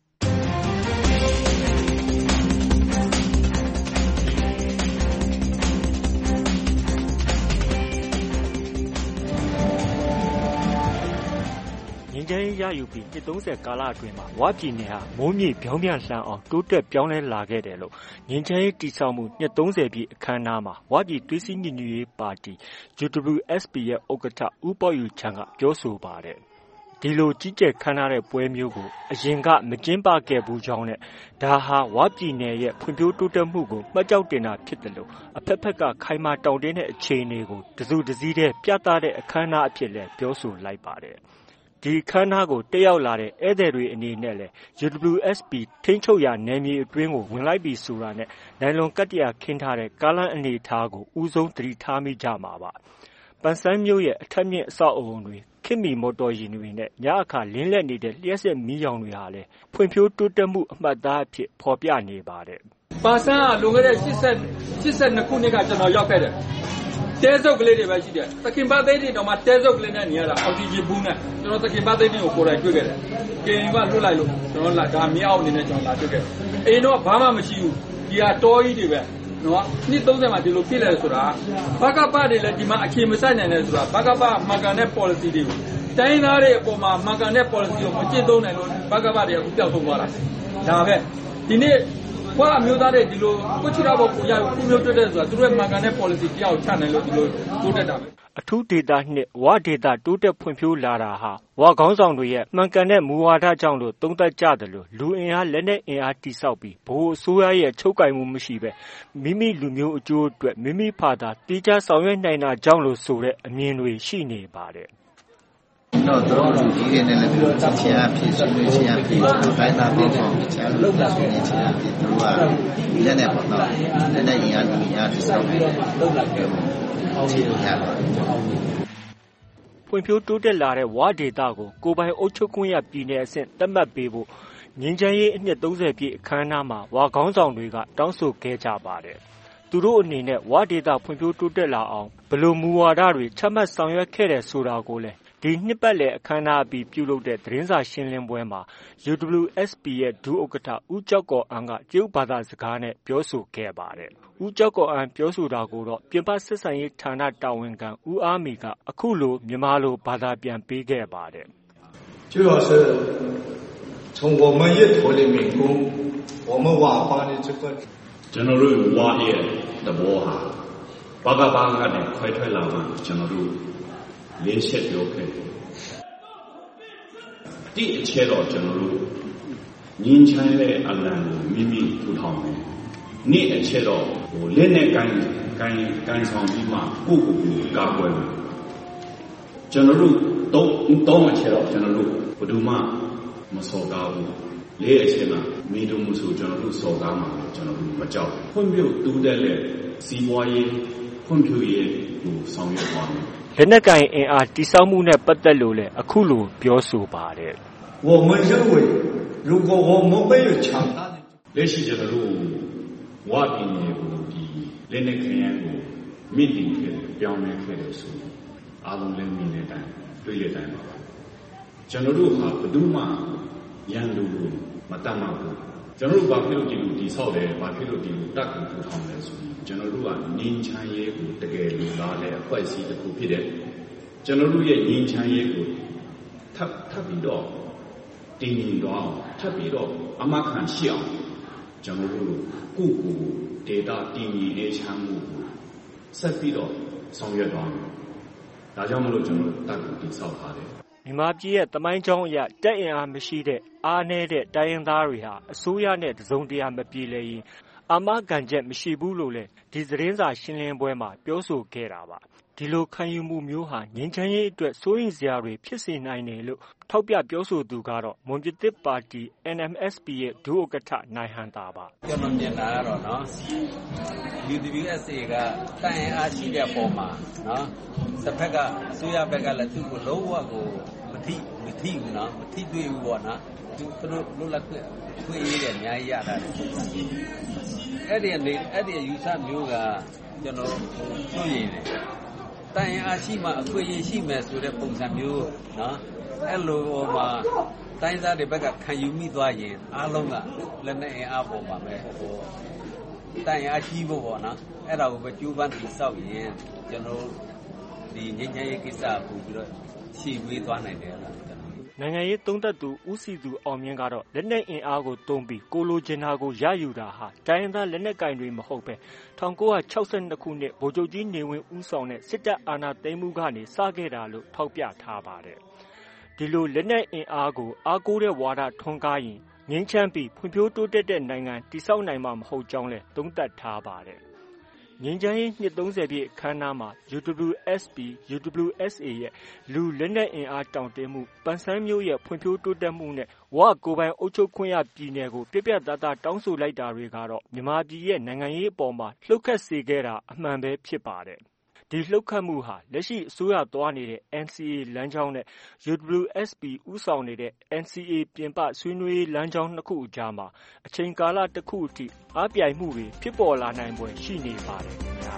ငြိမ်းချမ်းရေးရယူပြီးနှစ်သုံးဆယ်ကာလအတွင်းမှာဝပြည်နယ်ဟာမိုးမြေပြောင်းပြန်လှန်အောင်တိုးတက်ပြောင်းလဲလာခဲ့တယ်လို့ငြိမ်းချမ်းရေးတည်ဆောက်မှုနှစ်သုံးဆယ်ပြည့်အခမ်းအနားမှာဝပြည်သွေးစည်းညီညွတ်ရေးပါတီ U W S P ရဲ့ဥက္ကဋ္ဌဦးပေါ်ယူချမ်းကပြောဆိုပါတယ်။ဒီလိုကြီးကျယ်ခမ်းနားတဲ့ပွဲမျိုးကိုအရင်ကမကျင်းပခဲ့ဘူးကြောင်းနဲ့ဒါဟာဝပြည်နယ်ရဲ့ဖွံ့ဖြိုးတိုးတက်မှုကိုမှတ်ကြောက်တင်တာဖြစ်တယ်လို့အဖက်ဖက်ကခိုင်မာတောင့်တင်းတဲ့အခြေအနေကိုတစုတစည်းတည်းပြသတဲ့အခမ်းအနားအဖြစ်လည်းပြောဆိုလိုက်ပါတယ်။ဒီအခမ်းအနားကိုတက်ရောက်လာတဲ့ဧည့်သည်တွေအနေနဲ့လည်း U W S P ထိန်းချုပ်ရာနယ်မြေအတွင်းကိုဝင်လိုက်ပြီဆိုတာနဲ့နိုင်လွန်ကတ္တရာခင်းထားတဲ့ကားလမ်းအနေအထားကိုဦးဆုံးသတိထားမိကြမှာပါ။ပန်ဆန်းမြို့ရဲ့အထက်မြင့်အဆောက်အအုံတွေခေတ်မီမော်တော်ယာဉ်တွေနဲ့ညအခါလင်းလက်နေတဲ့လျှက်စစ်မီးရောင်တွေဟာလည်းဖွံ့ဖြိုးတိုးတက်မှုအမှတ်အသားအဖြစ်ဖော်ပြနေပါတယ်။ပန်ဆန်းကလွန်ခဲ့တဲ့၈၂ခုနှစ်ကကျွန်တော်ရောက်ခဲ့တယ်။တဲစုပ်ကလေးတွေပဲရှိတယ်။သခင်ပါသိန်းတွေတော့မှတဲစုပ်ကလေးနဲ့နေရတာအောက်ဆီဂျင်ဘူးနဲ့ကျွန်တော်သခင်ပါသိန်းတွေကိုကိုယ်တိုင်တွေ့ခဲ့တယ်။ကင်ကလွတ်လိုက်လို့ကျွန်တော်လာဒါမြောက်အနေနဲ့ကျွန်တော်လာတွေ့ခဲ့တယ်။အိမ်တော့ဘာမှမရှိဘူး။ဒီဟာတောကြီးတွေပဲနော်။နှစ်သုံးဆယ်မှာဒီလိုဖြစ်လဲဆိုတာဘကပတွေလည်းဒီမှာအခြေမစိုက်နိုင်တယ်ဆိုတာဘကပမှန်ကန်တဲ့ policy တွေကိုတိုင်းသားတွေအပေါ်မှာမှန်ကန်တဲ့ policy ကိုမကျင့်သုံးနိုင်လို့ဘကပတွေကအခုပျောက်ဆုံးသွားတာ။ဒါပဲဒီနေ့ဝါမျိုးသားတွေဒီလိုကိုချီတော့ကိုရခုမျိုးတွေ့တဲ့ဆိုတာသူတို့မှန်ကန်တဲ့ policy တယောက်ချနိုင်လို့ဒီလိုတိုးတက်တာပဲအထူးဒေသနှစ်ဝဒေသတိုးတက်ဖွံ့ဖြိုးလာတာဟာဝခေါင်းဆောင်တွေရဲ့မှန်ကန်တဲ့မူဝါဒကြောင့်လို့သုံးသပ်ကြတယ်လို့လူအင်အားလက်နက်အင်အားတိဆောက်ပြီးဘိုးအစိုးရရဲ့ချုပ်ကိုင်မှုမရှိပဲမိမိလူမျိုးအကျိုးအတွက်မိမိဖာသာတီးခြားဆောင်ရွက်နိုင်တာကြောင့်လို့ဆိုတဲ့အမြင်တွေရှိနေပါတယ်တော့တော့ဒီရင်းနဲ့လည်းပြောချင်ချင်ဖြစ်ဆွေးချင်ဖြစ်တိုင်းသားပြည်တော်ချင်လို့ဆွေးချင်ဖြစ်သူကလည်းနဲ့ပေါ့နော်လည်းနဲ့ရန်လူရတိစောက်ပြီးတော့လာပြောချင်ရပါဖွံ့ဖြိုးတိုးတက်လာတဲ့ဝါဒေတာကိုကိုပိုင်အုပ်ချုပ်ခွင့်ရပြည်နယ်အဆင့်သတ်မှတ်ပေးဖို့ငြိမ်းချမ်းရေးအနှစ်သုံးဆယ်ပြည့်အခမ်းအနားမှာဝါခေါင်းဆောင်တွေကတောင်းဆိုခဲ့ကြပါတယ်သူတို့အနေနဲ့ဝါဒေတာဖွံ့ဖြိုးတိုးတက်လာအောင်ဘယ်လိုမူဝါဒတွေချမှတ်ဆောင်ရွက်ခဲ့တယ်ဆိုတာကိုလည်းဒီနှစ်ပတ်လည်အခမ်းအနားအပြီးပြုလုပ်တဲ့သတင်းစာရှင်းလင်းပွဲမှာ U W S P ရဲ့ဒုဥက္ကဋ္ဌဦးကျောက်ကော်အန်းကတရုတ်ဘာသာစကားနဲ့ပြောဆိုခဲ့ပါတယ်။ဦးကျောက်ကော်အန်းပြောဆိုတာကိုတော့ပြင်ပဆက်ဆံရေးဌာနတာဝန်ခံဦးအားမီကအခုလိုမြန်မာလိုဘာသာပြန်ပေးခဲ့ပါတယ်။主要是从我们业头里面供我们瓦巴的这个ကျွန်တော်တို့ဝါရဲ့သဘောဟာဘာကဘာကနေခွဲထွက်လာမှကျွန်တော်တို့လေးချက်ပြောခဲ့ဒီအချက်တော့ကျွန်တော်တို့ငင်းချမ်းတဲ့အလံကိုမိမိထူထောင်တယ်နေ့အချက်တော့ဟိုလက်နဲ့ကိုင်းကိုင်းကိုင်းဆောင်ပြီးမှကိုယ့်ကိုယ်ကိုကာကွယ်မယ်ကျွန်တော်တို့တော့တော့အချက်တော့ကျွန်တော်တို့ဘယ်သူမှမစော်ကားဘူးလေးအချက်မှာမိတို့မှုဆိုကျွန်တော်တို့စော်ကားမှာကျွန်တော်တို့မကြောက်ဖွံ့ဖြိုးတိုးတက်တဲ့စီးပွားရေးဖွံ့ဖြိုးရေးကိုဆောင်ရွက်သွားမယ်လက်နက်ကင်အင်အားတိစောက်မှုနဲ့ပတ်သက်လို့လည်းအခုလိုပြောဆိုပါတယ်我们认为如果我们没有强大的လက်ရှိကျွန်တော်တို့ဝါပြည်နယ်ကိုဒီလက်နက်ခရမ်းကိုမြင့်တင်ခဲ့ပြောင်းလဲခဲ့တယ်ဆိုအားလုံးလည်းမြင်တဲ့အတိုင်းတွေ့တဲ့အတိုင်းပါပဲကျွန်တော်တို့ဟာဘယ်သူမှရန်လူကိုမတတ်မှဘူးကျွန်တော်တို့ဘာဖြစ်လို့ဒီလိုတည်ဆောက်တယ်ဘာဖြစ်လို့ဒီလိုတက်ကူထူထောင်လဲဆိုရင်ကျွန်တော်တို့ကငြိမ်းချမ်းရေးကိုတကယ်လူသားတဲ့အဖွဲ့အစည်းတစ်ခုဖြစ်တဲ့ကျွန်တော်တို့ရဲ့ငြိမ်းချမ်းရေးကိုထပ်ထပ်ပြီးတော့တည်ငြိမ်သွားအောင်ထပ်ပြီးတော့အမခံရှိအောင်ကျွန်တော်တို့ကိုယ့်ကိုယ်ဒေတာတည်ငြိမ်အေးချမ်းမှုကိုဆက်ပြီးတော့ဆောင်ရွက်သွားမယ်ဒါကြောင့်မလို့ကျွန်တော်တပ်ကိုတည်ဆောက်ထားတယ်မြန်မာပြည်ရဲ့သမိုင်းကြောင်းအရတက်အင်အားမရှိတဲ့အားနည်းတဲ့တိုင်းရင်းသားတွေဟာအစိုးရနဲ့တစုံတရာမပြေလည်ရင်အာမခံချက်မရှိဘူးလို့လည်းဒီသတင်းစာရှင်းလင်းပွဲမှာပြောဆိုခဲ့တာပါဒီလိုခံယူမှုမျိုးဟာငြိမ်းချမ်းရေးအတွက်စိုးရိမ်စရာတွေဖြစ်စေနိုင်တယ်လို့ထောက်ပြပြောဆိုသူကတော့မွန်ပြည်သစ်ပါတီ N M S P ရဲ့ဒုဥက္ကဋ္ဌနိုင်ဟန်တာပါကျွန်တော်မြင်တာကတော့နော် U W S A ကတိုင်းရင်အားရှိတဲ့ပုံမှာနော်တစ်ဖက်ကအစိုးရဘက်ကလည်းသူ့ကိုလုံးဝကိုမထိမထိဘူးနော်မထိတွေ့ဘူးပေါ့နော်သူတို့လွတ်လပ်ခွင့်ခွင့်ရေးတယ်အများကြီးရတာတယ်အဲ့ဒီအနေအဲ့ဒီယူဆမျိုးကကျွန်တော်တွေ့ရတယ်တိုင်းရင်အားရှိမှအခွင့်အရေးရှိမယ်ဆိုတဲ့ပုံစံမျိုးနော်အဲ့လိုဟိုမှာတိုင်းသားတွေဘက်ကခံယူမိသွားရင်အားလုံးကလက်နဲ့အင်အားပေါ်မှာပဲဟိုတိုင်းရင်အားရှိဖို့ပေါ့နော်အဲ့ဒါကိုပဲကျိုးပန်းပြီးစောက်ရင်ကျွန်တော်ဒီငြိမ်းချမ်းရေးကိစ္စပို့ပြီးတော့ရှေ့ဝေးသွားနိုင်တယ်လားနိုင်ငံရေးသုံးသပ်သူဦးစီသူအောင်မြင့်ကတော့လက်နက်အင်အားကိုသုံးပြီးကိုလိုချင်တာကိုရယူတာဟာတိုင်းရင်းသားလက်နက်ကင်တွေမဟုတ်ပဲ၁၉၆၂ခုနှစ်ဗိုလ်ချုပ်ကြီးနေဝင်းဦးဆောင်တဲ့စစ်တပ်အာဏာသိမ်းမှုကနေစခဲ့တာလို့ထောက်ပြထားပါတယ်။ဒီလိုလက်နက်အင်အားကိုအားကိုးတဲ့ဝါဒထွန်းကားရင်ငြိမ်းချမ်းပြီးဖွံ့ဖြိုးတိုးတက်တဲ့နိုင်ငံတည်ဆောက်နိုင်မှာမဟုတ်ကြောင်းလည်းသုံးသပ်ထားပါတယ်။ငြိမ်းချမ်းရေးနှစ်သုံးဆယ်ပြည့်အခမ်းအနားမှာ U W S P U W S A ရဲ့လူလက်နက်အင်အားတောင့်တင်းမှုပန်ဆန်းမျိုးရဲ့ဖွံ့ဖြိုးတိုးတက်မှုနဲ့ဝကိုယ်ပိုင်အုပ်ချုပ်ခွင့်ရပြည်နယ်ကိုပြပြသားသားတောင်းဆိုလိုက်တာတွေကတော့မြန်မာပြည်ရဲ့နိုင်ငံရေးအပေါ်မှာလှုပ်ခတ်စေခဲ့တာအမှန်ပဲဖြစ်ပါတယ်။ဒီလှုပ်ခတ်မှုဟာလက်ရှိအစိုးရသွားနေတဲ့ N C A လမ်းကြောင်းနဲ့ U W S P ဦးဆောင်နေတဲ့ N C A ပြင်ပဆွေးနွေးလမ်းကြောင်းနှစ်ခုအကြားမှာအချိန်ကာလတစ်ခုအထိအားပြိုင်မှုတွေဖြစ်ပေါ်လာနိုင်ပွဲရှိနေပါတယ်ခင်ဗျာ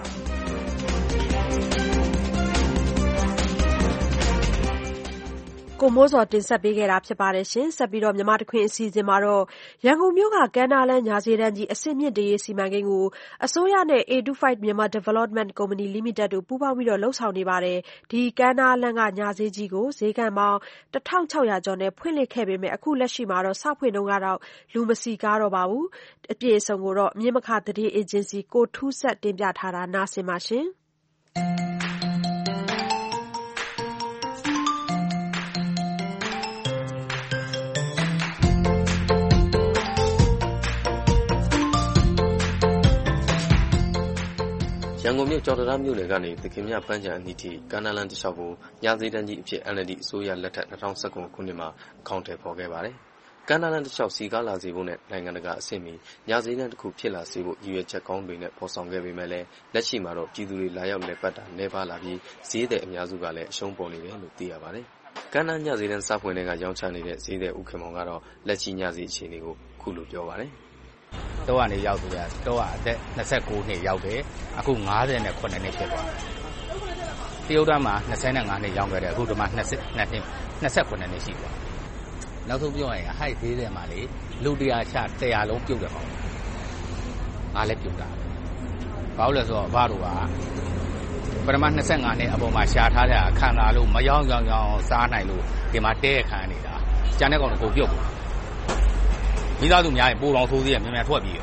ကိုမိုးစောတင်ဆက်ပေးခဲ့တာဖြစ်ပါတယ်ရှင်ဆက်ပြီးတော့မြန်မာတခွင်အစီအစဉ်မှာတော့ရန်ကုန်မြို့ကကမ်းနားလန်းညာစေတန်းကြီးအစစ်မြစ်တရေးစီမံကိန်းကိုအစိုးရနဲ့ A ၂၅ Myanmar Development Company Limited တို့ပူးပေါင်းပြီးတော့လှုပ်ဆောင်နေပါတယ်ဒီကမ်းနားလန်းကညာစေးကြီးကိုဈေးကပေါင်းတစ်ထောင်ခြောက်ရာကျော်နဲ့ဖွင့်လှစ်ခဲ့ပေမဲ့အခုလက်ရှိမှာတော့စဖွင့်တုန်းကတော့လူမစီကားတော့ပါဘူးအပြည့်အစုံကိုတော့မြင်းမခသတင်းအေဂျင်စီကိုထူးဆက်တင်ပြထားတာနားဆင်ပါရှင်ရန်ကုန်မြို့ကျောက်တံတားမြို့နယ်ကနေသခင်မြပန်းချံအနီးထိကမ်းနားလမ်းတစ်လျှောက်ကိုညာစေးတန်းကြီးအဖြစ် N L D အစိုးရလက်ထက်၂၀၁၉ခုနှစ်မှာအကောင့်ထဲပေါ်ခဲ့ပါတယ်။ကမ်းနားလမ်းတစ်လျှောက်စီကားလာစေဖို့နဲ့နိုင်ငံတကာအဆင့်မီညာစေးတန်းတစ်ခုဖြစ်လာစေဖို့ရည်ရွယ်ချက်ကောင်းတွေနဲ့ပေါ်ဆောင်ခဲ့ပေမဲ့လည်းလက်ရှိမှာတော့ပြည်သူတွေလာရောက်လည်ပတ်တာနှဲပါလာပြီးဈေးသည်အများစုကလည်းအရှုံးပေါ်နေတယ်လို့သိရပါတယ်။ကမ်းနားညာစေးတန်းစဖွင့်တဲ့ကရောင်းချနေတဲ့ဈေးသည်ဦးခင်မောင်ကတော့လက်ရှိညာစေးအခြေအနေကိုခုလိုပြောပါတယ်။တော့ကနေရောက်သူကတော့အသက်၂၉နှစ်ရောက်တယ်အခု၅၀နဲ့ခုနှစ်နှစ်ဖြစ်သွားတရုတ်တန်းမှာ၂၅နှစ်ရောက်ခဲ့တယ်အခုဒီမှာ၂၂နှစ်၂၉နှစ်ရှိသွားနောက်ဆုံးပြောရင်ဟိုက်သေးတယ်မှာလေလူတရားချတရားလုံးပြုတ်တယ်ပေါ့ငါလည်းပြုတ်တာဘာလို့လဲဆိုတော့ဘာတို့ကပထမ၂၅နှစ်အပေါ်မှာရှာထားတဲ့ခံလာလို့မယောင်းယောင်းယောင်းစားနိုင်လို့ဒီမှာတဲခံနေတာကျန်တဲ့ကောင်ကိုပြုတ်မိသားစုများရင်ပိုတော်ဆိုးသေးတယ်မြန်မြန်ထွက်ပြီး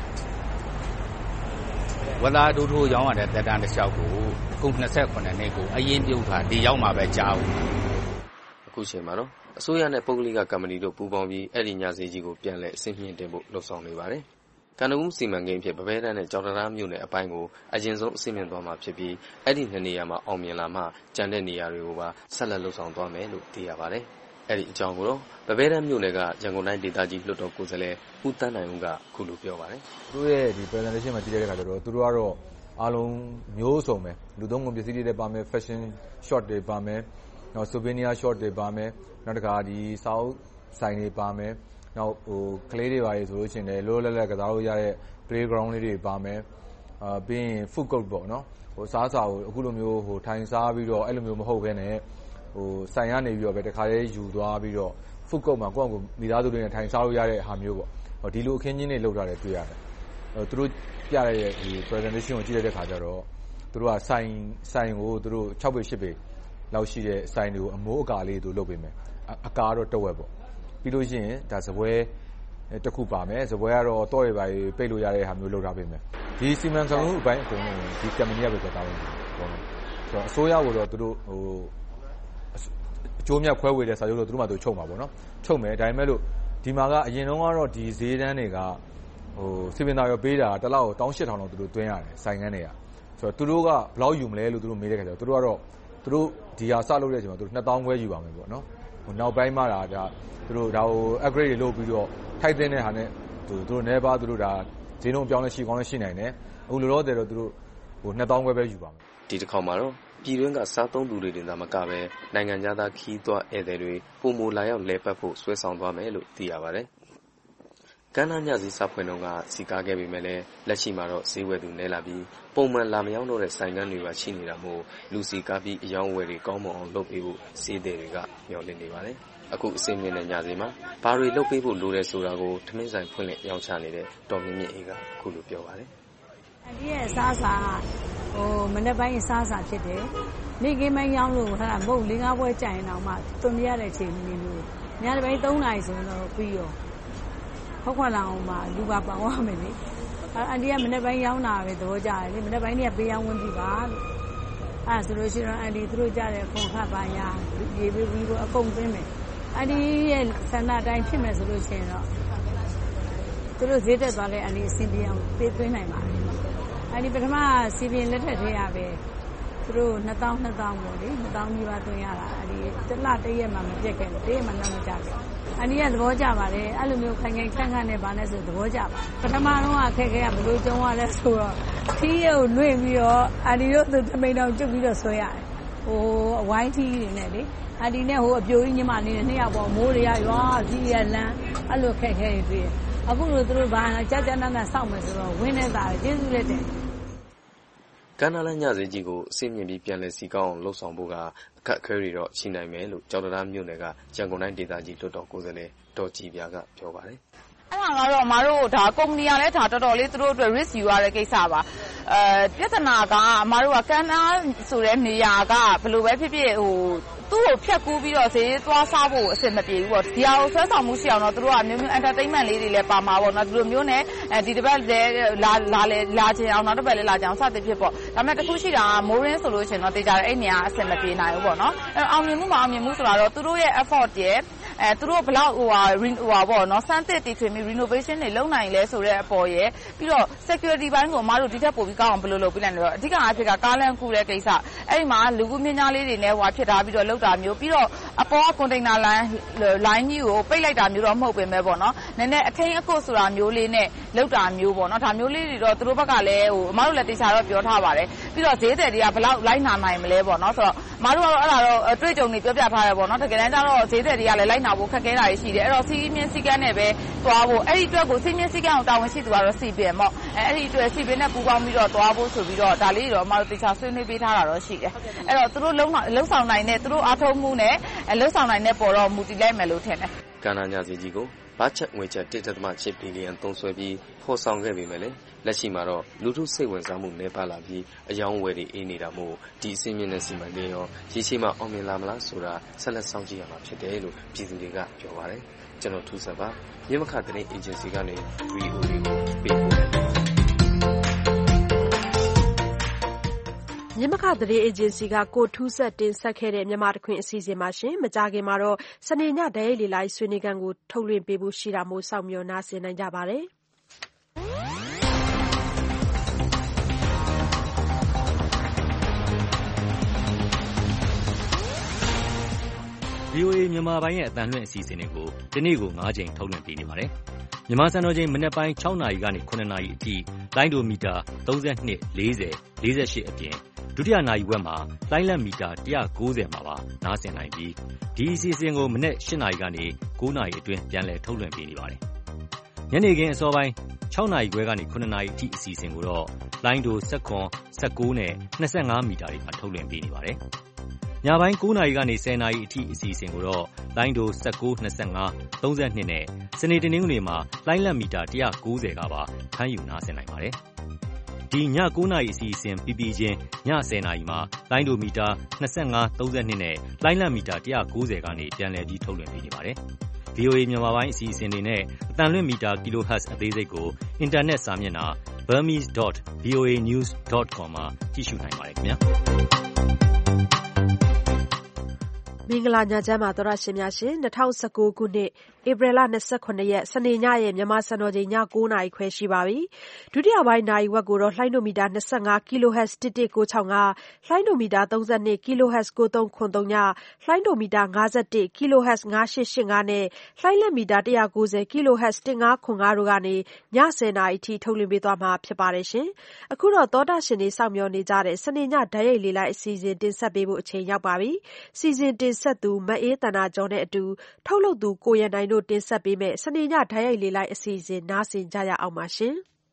ဝက်သားတိုးထိုးရောင်းရတဲ့တက်တန်းတစ်လျှောက်ကိုအခု၂၉နှစ်ကိုအရင်ပြုတ်တာဒီရောက်မှာပဲကြားဘူးအခုချိန်မှာတော့အစိုးရနဲ့ပုဂ္ဂလိကကုမ္ပဏီတို့ပူးပေါင်းပြီးအဲ့ဒီညာစေးကြီးကိုပြန်လည်အဆင့်မြင့်တင်ဖို့လှုံ့ဆော်နေပါတယ်ကန္နဦးစီမံကိန်းဖြစ်ပပဲတန်းနဲ့ကြောက်တံတားမြို့နယ်အပိုင်းကိုအရင်ဆုံးအဆင့်မြင့်သွားမှာဖြစ်ပြီးအဲ့ဒီနှစ်နေရာမှာအောင်မြင်လာမှကျန်တဲ့နေရာတွေကိုပါဆက်လက်လှုံ့ဆော်သွားမယ်လို့သိရပါတယ်အဲ့ဒီအကြောင်းကိုတော့ပပဲတန်းမြို့နယ်ကရန်ကုန်တိုင်းဒေသကြီးလွှတ်တော်ကိုယ်စားလှယ်ဦးတန်းနိုင်ဦးကခုလိုပြောပါတယ်။သူတို့ရဲ့ဒီ presentation မှာကြည့်တဲ့အခါကျတော့သူတို့ကတော့အားလုံးမျိုးစုံပဲလူသုံးကုန်ပစ္စည်းတွေလည်းပါမယ် fashion shot တွေပါမယ်နောက် souvenir shot တွေပါမယ်နောက်တစ်ခါဒီစာအုပ်ဆိုင်တွေပါမယ်နောက်ဟိုကလေးတွေပါရေဆိုလို့ရှိရင်လည်းလောလောလတ်ကစားလို့ရတဲ့ playground လေးတွေပါမယ်အာပြီးရင် food court ပေါ့နော်ဟိုစားစာကိုအခုလိုမျိုးဟိုထိုင်စားပြီးတော့အဲ့လိုမျိုးမဟုတ်ဘဲနဲ့ဟိုဆိုင်ရနေပြီးတော့ပဲတခါလေးယူသွားပြီးတော့ food court မှာကိုယ့်အကူမိသားစုတွေနဲ့ထိုင်စားလို့ရတဲ့ဟာမျိုးပေါ့ဟိုဒီလိုအခင်းချင်းတွေလောက်ထားတယ်တွေ့ရတယ်ဟိုသူတို့ပြရတဲ့ဒီ presentation ကိုကြည့်ရတဲ့ခါကျတော့သူတို့ကဆိုင်ဆိုင်ကိုသူတို့၆ပေ၈ပေလောက်ရှိတဲ့ဆိုင်တွေကိုအမိုးအကာလေးသူလုပ်ပေးမယ်အကာတော့တဝက်ပေါ့ပြီးလို့ရှိရင်ဒါစပွဲတစ်ခုပါမယ်စပွဲကတော့တော့ရပါပိတ်လို့ရတဲ့ဟာမျိုးလုပ်ထားပေးမယ်ဒီစီမံခန့်ခွဲမှုအပိုင်းအကုန်လုံးဒီကမ္ဘာကြီးပဲကြောက်တာပေါ့နော်ဆိုတော့အစိုးရကတော့သူတို့ဟိုအကျိုးမြတ်ခွဲဝေတဲ့စာချုပ်လို့သူတို့မှသူချုပ်မှာပေါ့နော်ချုပ်မယ်ဒါပေမဲ့လို့ဒီမှာကအရင်တော့ကတော့ဒီဈေးတန်းတွေကဟိုစီမံသားရောပေးတာတစ်လောက်တောင်းရှစ်ထောင်လောက်သူတို့တွင်းရတယ်ဆိုင်ကန်းတွေကဆိုတော့သူတို့ကဘယ်လောက်ယူမလဲလို့သူတို့မေးတဲ့ခါကျတော့သူတို့ကတော့သူတို့ဒီဟာစလုပ်တဲ့အချိန်မှာသူတို့နှစ်သောင်းခွဲယူပါမယ်ပေါ့နော်ဟိုနောက်ပိုင်းမှာဒါသူတို့ဒါဟို upgrade တွေလုပ်ပြီးတော့ထိုက်တဲ့ဟာနဲ့သူတို့နေပါသူတို့ဒါဈေးနှုန်းအပြောင်းလဲရှိကောင်းလဲရှိနိုင်တယ်အခုလောလောဆယ်တော့သူတို့ဟိုနှစ်သောင်းခွဲပဲယူပါမယ်ဒီတစ်ခေါက်မှာတော့ပြည်တွင်းကစားသုံးသူတွေတင်သာမကပဲနိုင်ငံခြားသားခီးသွွားဧည့်သည်တွေပုံမူလာရောက်လဲပတ်ဖို့ဆွဲဆောင်သွားမယ်လို့သိရပါတယ်ကမ်းနားညစီစားဖွင့်တော့ကစီကားခဲ့ပေမဲ့လည်းလက်ရှိမှာတော့ဈေးဝယ်သူနဲလာပြီးပုံမှန်လာမရောက်တော့တဲ့ဆိုင်ကန်းတွေပါရှိနေတာမို့လူစီကားပြီးအယောင်းဝယ်တွေကောင်းမွန်အောင်လုပ်ပေးဖို့စီးတဲ့တွေကမျှော်လင့်နေပါတယ်အခုအစင်းမြင့်တဲ့ညစီမှာဘာတွေလုပ်ပေးဖို့လိုတယ်ဆိုတာကိုထမင်းဆိုင်ဖွင့်လက်ရောင်းချနေတဲ့တော်မြင့်မြင့်အေးကအခုလိုပြောပါတယ်အန်ဒီရဲ့စားစာဟိုမနေ့ပိုင်းစားစာဖြစ်တယ်နေ့ကင်းပိုင်းရောင်းလို့ဟာမဟုတ်လေးငါးပွဲကြိုင်အောင်မှတွင်ရတဲ့ချိန်နေလို့ညနေပိုင်းသုံးနာရီဆိုရင်တော့ပြီးရောဖောက်ခွက်လောင်အောင်မှလူပါပေါင်းရမယ်လေအန်ဒီကမနေ့ပိုင်းရောင်းတာပဲသဘောကျတယ်လေမနေ့ပိုင်းကပေးရောင်းဝင်ပြီပါလို့အဲဆိုလို့ရှိရင်အန်ဒီသူတို့ကြတဲ့ခွန်ခတ်ပါညာရေးပြီးပြီးတော့အကုန်သိမ်းမယ်အန်ဒီရဲ့ဆန္ဒတိုင်းဖြစ်မယ်ဆိုလို့ရှိရင်တော့သူတို့ဈေးတက်သွားလဲအန်ဒီအစီအပြေအောင်ပေးသွင်းနိုင်ပါတယ်အန်ဒီပထမစီပင်လက်ထက်ထဲရပဲသူတို့နှစ်သောင်းနှစ်သောင်းပေါ့လေနှစ်သောင်းကြီးပါသွင်းရတာအန်ဒီတစ်လတစ်ရက်မှမပြတ်ခဲ့ဘူးတစ်ရက်မှနောက်မကြခဲ့အန်ဒီကသဘောကျပါတယ်အဲ့လိုမျိုးခိုင်ခိုင်ခန့်ခန့်နဲ့ဗာနဲ့ဆိုသဘောကျပါပထမတော့အခက်ခဲကဘလို့ကြုံရလဲဆိုတော့ခီးရုပ်လွင့်ပြီးတော့အန်ဒီတို့သူတမိန်တော်ကျွတ်ပြီးတော့ဆွဲရတယ်ဟိုအဝိုင်းထီးတွေနဲ့လေအန်ဒီနဲ့ဟိုအပြိုကြီးညီမလေးနဲ့နှစ်ယောက်ပေါ့မိုးတွေကရွာကြီးရလန်းအဲ့လိုခက်ခဲတွေတွေ့အခုလိုသူတို့ဘာကြာကြာနာနာစောင့်မယ်ဆိုတော့ဝင်းနေတာကျေးဇူးလက်တယ်ကမ်းနားလမ်းညဈေးကြီးကိုအစိမ့်မြင့်ပြီးပြန်လည်စီကောင်းအောင်လှုပ်ဆောင်ဖို့ကအခက်အခဲတွေတော့ရှိနိုင်မယ်လို့ကျောက်တရားမြို့နယ်ကရန်ကုန်တိုင်းဒေသကြီးလွှတ်တော်ကိုယ်စားလှယ်ဒေါ်ကြည်ပြာကပြောပါတယ်အဲ့ဒါကတော့အမတို့ဒါကုမ္ပဏီကလည်းဒါတော်တော်လေးသူတို့အတွက် risk ယူရတဲ့ကိစ္စပါအဲပြဿနာကအမတို့ကကမ်းနားဆိုတဲ့နေရာကဘယ်လိုပဲဖြစ်ဖြစ်ဟိုသူ့ကိုဖြတ်ကူးပြီးတော့ဈေးသွားစားဖို့အဆင်မပြေဘူးပေါ့ဒီဟာကိုဆွဲဆောင်မှုရှိအောင်တော့သူတို့ကမျိုးမျိုး entertainment လေးတွေလည်းပါမှာပေါ့နော်ဒီလိုမျိုးနဲ့အဲဒီတစ်ပတ်လည်းလာလာလေလာချင်အောင်နောက်တစ်ပတ်လည်းလာချင်အောင်စသဖြင့်ပေါ့ဒါပေမဲ့တခုရှိတာကမိုးရင်းဆိုလို့ရှိရင်တော့တေချာတဲ့အဲ့နေရာအဆင်မပြေနိုင်ဘူးပေါ့နော်အဲအောင်မြင်မှုမှာအောင်မြင်မှုဆိုတာတော့သူတို့ရဲ့ effort ရဲ့အဲသူတို့ဘလောက်ဟိုဟာဟိုဟာပေါ့နော်စမ်းသစ်တီထွင်ပြီး renovation တွေလုပ်နိုင်လဲဆိုတဲ့အပေါ်ရဲ့ပြီးတော့ security ဘိုင်းကိုအမတို့ဒီထက်ပိုပြီးကောင်းအောင်ဘယ်လိုလုပ်ပြလိုက်လဲတော့အဓိကအဖြစ်ကကားလမ်းကူတဲ့ကိစ္စအဲ့ဒီမှာလူကူမြင်းများလေးတွေနဲ့ဟိုဖြစ်ထားပြီးတော့လောက်တာမျိုးပြီးတော့အပေါ်ကွန်တိန်နာလိုင်းလိုင်းကြီးကိုပိတ်လိုက်တာမျိုးတော့မဟုတ်ပင်ပဲပေါ့နော်နည်းနည်းအထင်းအကုတ်ဆိုတာမျိုးလေးနဲ့လောက်တာမျိုးပေါ့နော်ဒါမျိုးလေးတွေတော့သူတို့ဘက်ကလည်းဟိုအမတို့လည်းတေချာတော့ပြောထားပါတယ်ပြီးတော့ဈေးသည်တွေကဘလောက်လိုက်နာနိုင်မလဲပေါ့နော်ဆိုတော့အမတို့ကတော့အဲ့ဒါတော့အတွေ့အကြုံတွေပြောပြထားရပေါ့နော်တကယ်တမ်းကျတော့ဈေးသည်တွေကလည်းလိုက်နာဖို့ခက်ခဲတာတွေရှိတယ်အဲ့တော့စီးမြင့်စီကန်းနဲ့ပဲသွားဖို့အဲ့ဒီအတွက်ကိုစီးမြင့်စီကန်းအောင်တာဝန်ရှိသူကတော့စီပင်ပေါ့အဲ့ဒီအတွက်စီပင်နဲ့ပူးပေါင်းပြီးတော့သွားဖို့ဆိုပြီးတော့ဒါလေးတွေတော့အမတို့တေချာဆွေးနွေးပေးထားတာတော့ရှိတယ်အဲ့တော့သူတို့လုံးလုံးဆောင်နိုင်တဲ့သူတို့အားထုတ်မှုနဲ့လုံးဆောင်နိုင်တဲ့ပေါ်တော့မူတည်လိုက်မယ်လို့ထင်တယ်ကမ်းနားညဈေးကြီးကိုဘတ်ဂျက်ငွေကျပ် တစ်ဒသမ ရှစ် ဘီလီယံသုံးစွဲပြီးဖော်ဆောင်ခဲ့ပေမဲ့လည်းလက်ရှိမှာတော့လူထုစိတ်ဝင်စားမှုနည်းပါးလာပြီးအယောင်းဝယ်တွေအေးနေတာမို့ဒီအစင်းမြင့်တဲ့စီမံကိန်းရောရေရှည်မှာအောင်မြင်လာမလားဆိုတာဆက်လက်စောင့်ကြည့်ရမှာဖြစ်တယ်လို့ပြည်သူတွေကပြောပါတယ်ကျွန်တော်ထူးဆန်းပါမြင်းမခသတင်းအေဂျင်စီကနေ ဗီအိုအေ ကိုပေးပို့တယ်မြင်းမခသတင်းအေဂျင်စီကကိုထူးဆက်တင်ဆက်ခဲ့တဲ့မြန်မာတခွင်အစီအစဉ်မှာရှင်မကြခင်မှာတော့စနေညဒဲရီလိုက်ဆွေးနွေးခန်းကိုထုတ်လွှင့်ပေးဖို့ရှိတာမို့စောင့်မျှော်နားဆင်နိုင်ကြပါတယ်။ဗီအိုအေ မြန်မာပိုင်းရဲ့အသံလွှင့်အစီအစဉ်တွေကိုဒီနေ့ကိုငါးကြိမ်ထုတ်လွှင့်ပေးနေပါတယ်။မြန်မာစံတော်ချိန်မနက်ပိုင်းခြောက်နာရီကနေခုနှစ်နာရီအထိလိုင်းဒိုမီတာသုံး၂ လေး၀ လေး၈အပြင်ဒုတိယနာရီဝက်မှာလိုင်းလက်မီတာ၁၉၀မှာပါနားဆင်နိုင်ပြီးဒီအစီအစဉ်ကိုမနက်၈နာရီကနေ၉နာရီအတွင်းပြန်လည်ထုတ်လွှင့်ပေးနေပါတယ်။ညနေခင်းအစောပိုင်း၆နာရီခွဲကနေခုနှစ်နာရီအထိအစီအစဉ်ကိုတော့လိုင်းဒို၁၇ ၁၉နဲ့၂၅မီတာတွေမှာထုတ်လွှင့်ပေးနေပါတယ်။ညပိုင်း၉နာရီကနေ၁၀နာရီအထိအစီအစဉ်ကိုတော့လိုင်းဒို၁၉ ၂၅ ၃၂နဲ့စနေတနင်္ဂနွေမှာလိုင်းလက်မီတာ၁၉၀ကပါဖမ်းယူနားဆင်နိုင်ပါတယ်။ဒီည၉နာရီအစီအစဉ်ပြီးပြီးချင်းည၁၀နာရီမှာလိုင်းဒိုမီတာ၂၅ ၃၂နဲ့လိုင်းလက်မီတာ၁၉၀ကနေပြန်လည်ပြီးထုတ်လွှင့်ပေးနေပါတယ်။ဗွီအိုအေ မြန်မာပိုင်းအစီအစဉ်တွေနဲ့အသံလွှင့်မီတာ kilohertz အသေးစိတ်ကိုအင်တာနက်စာမျက်နှာ burmese dot v o a news dot com မှာကြည့်ရှုနိုင်ပါတယ်ခင်ဗျာမင်္ဂလာညချမ်းပါသောရရှင်များရှင်၂၀၁၉ခုနှစ်ဧပြီလ၂၇ရက်စနေညရဲ့မြန်မာစံတော်ချိန်ည၉နာရီခွဲရှိပါပြီဒုတိယပိုင်းနာရီဝက်ကိုတော့လှိုင်းဒိုမီတာ၂၅ kilohertz တစ်တစ်ကို၆၅လှိုင်းဒိုမီတာ၃၂ kilohertz ကိုသုံးခွန်သုံးညလှိုင်းဒိုမီတာ၅၁ kilohertz ၅၈၈၅နဲ့လှိုင်းလက်မီတာ၁၉၀ kilohertz ၁၅ခွန်၅တို့ကနေည၁၀နာရီထိထုတ်လွှင့်ပေးသွားမှာဖြစ်ပါတယ်ရှင်အခုတော့သောတာရှင်တွေစောင့်မျှော်နေကြတဲ့စနေညဓာတ်ရိုက်လေးလိုက်အစီအစဉ်တင်ဆက်ပေးဖို့အချိန်ရောက်ပါပြီစီစဉ်တင်ဆက်သူမအေးတနာကျော်နဲ့အတူထုတ်လုပ်သူကိုရနိုင်တို့တင်ဆက်ပေးမယ်စနေညဓာတ်ရိုက်လေးလိုက်အစီအစဉ်နားဆင်ကြရအောင်ပါရှင်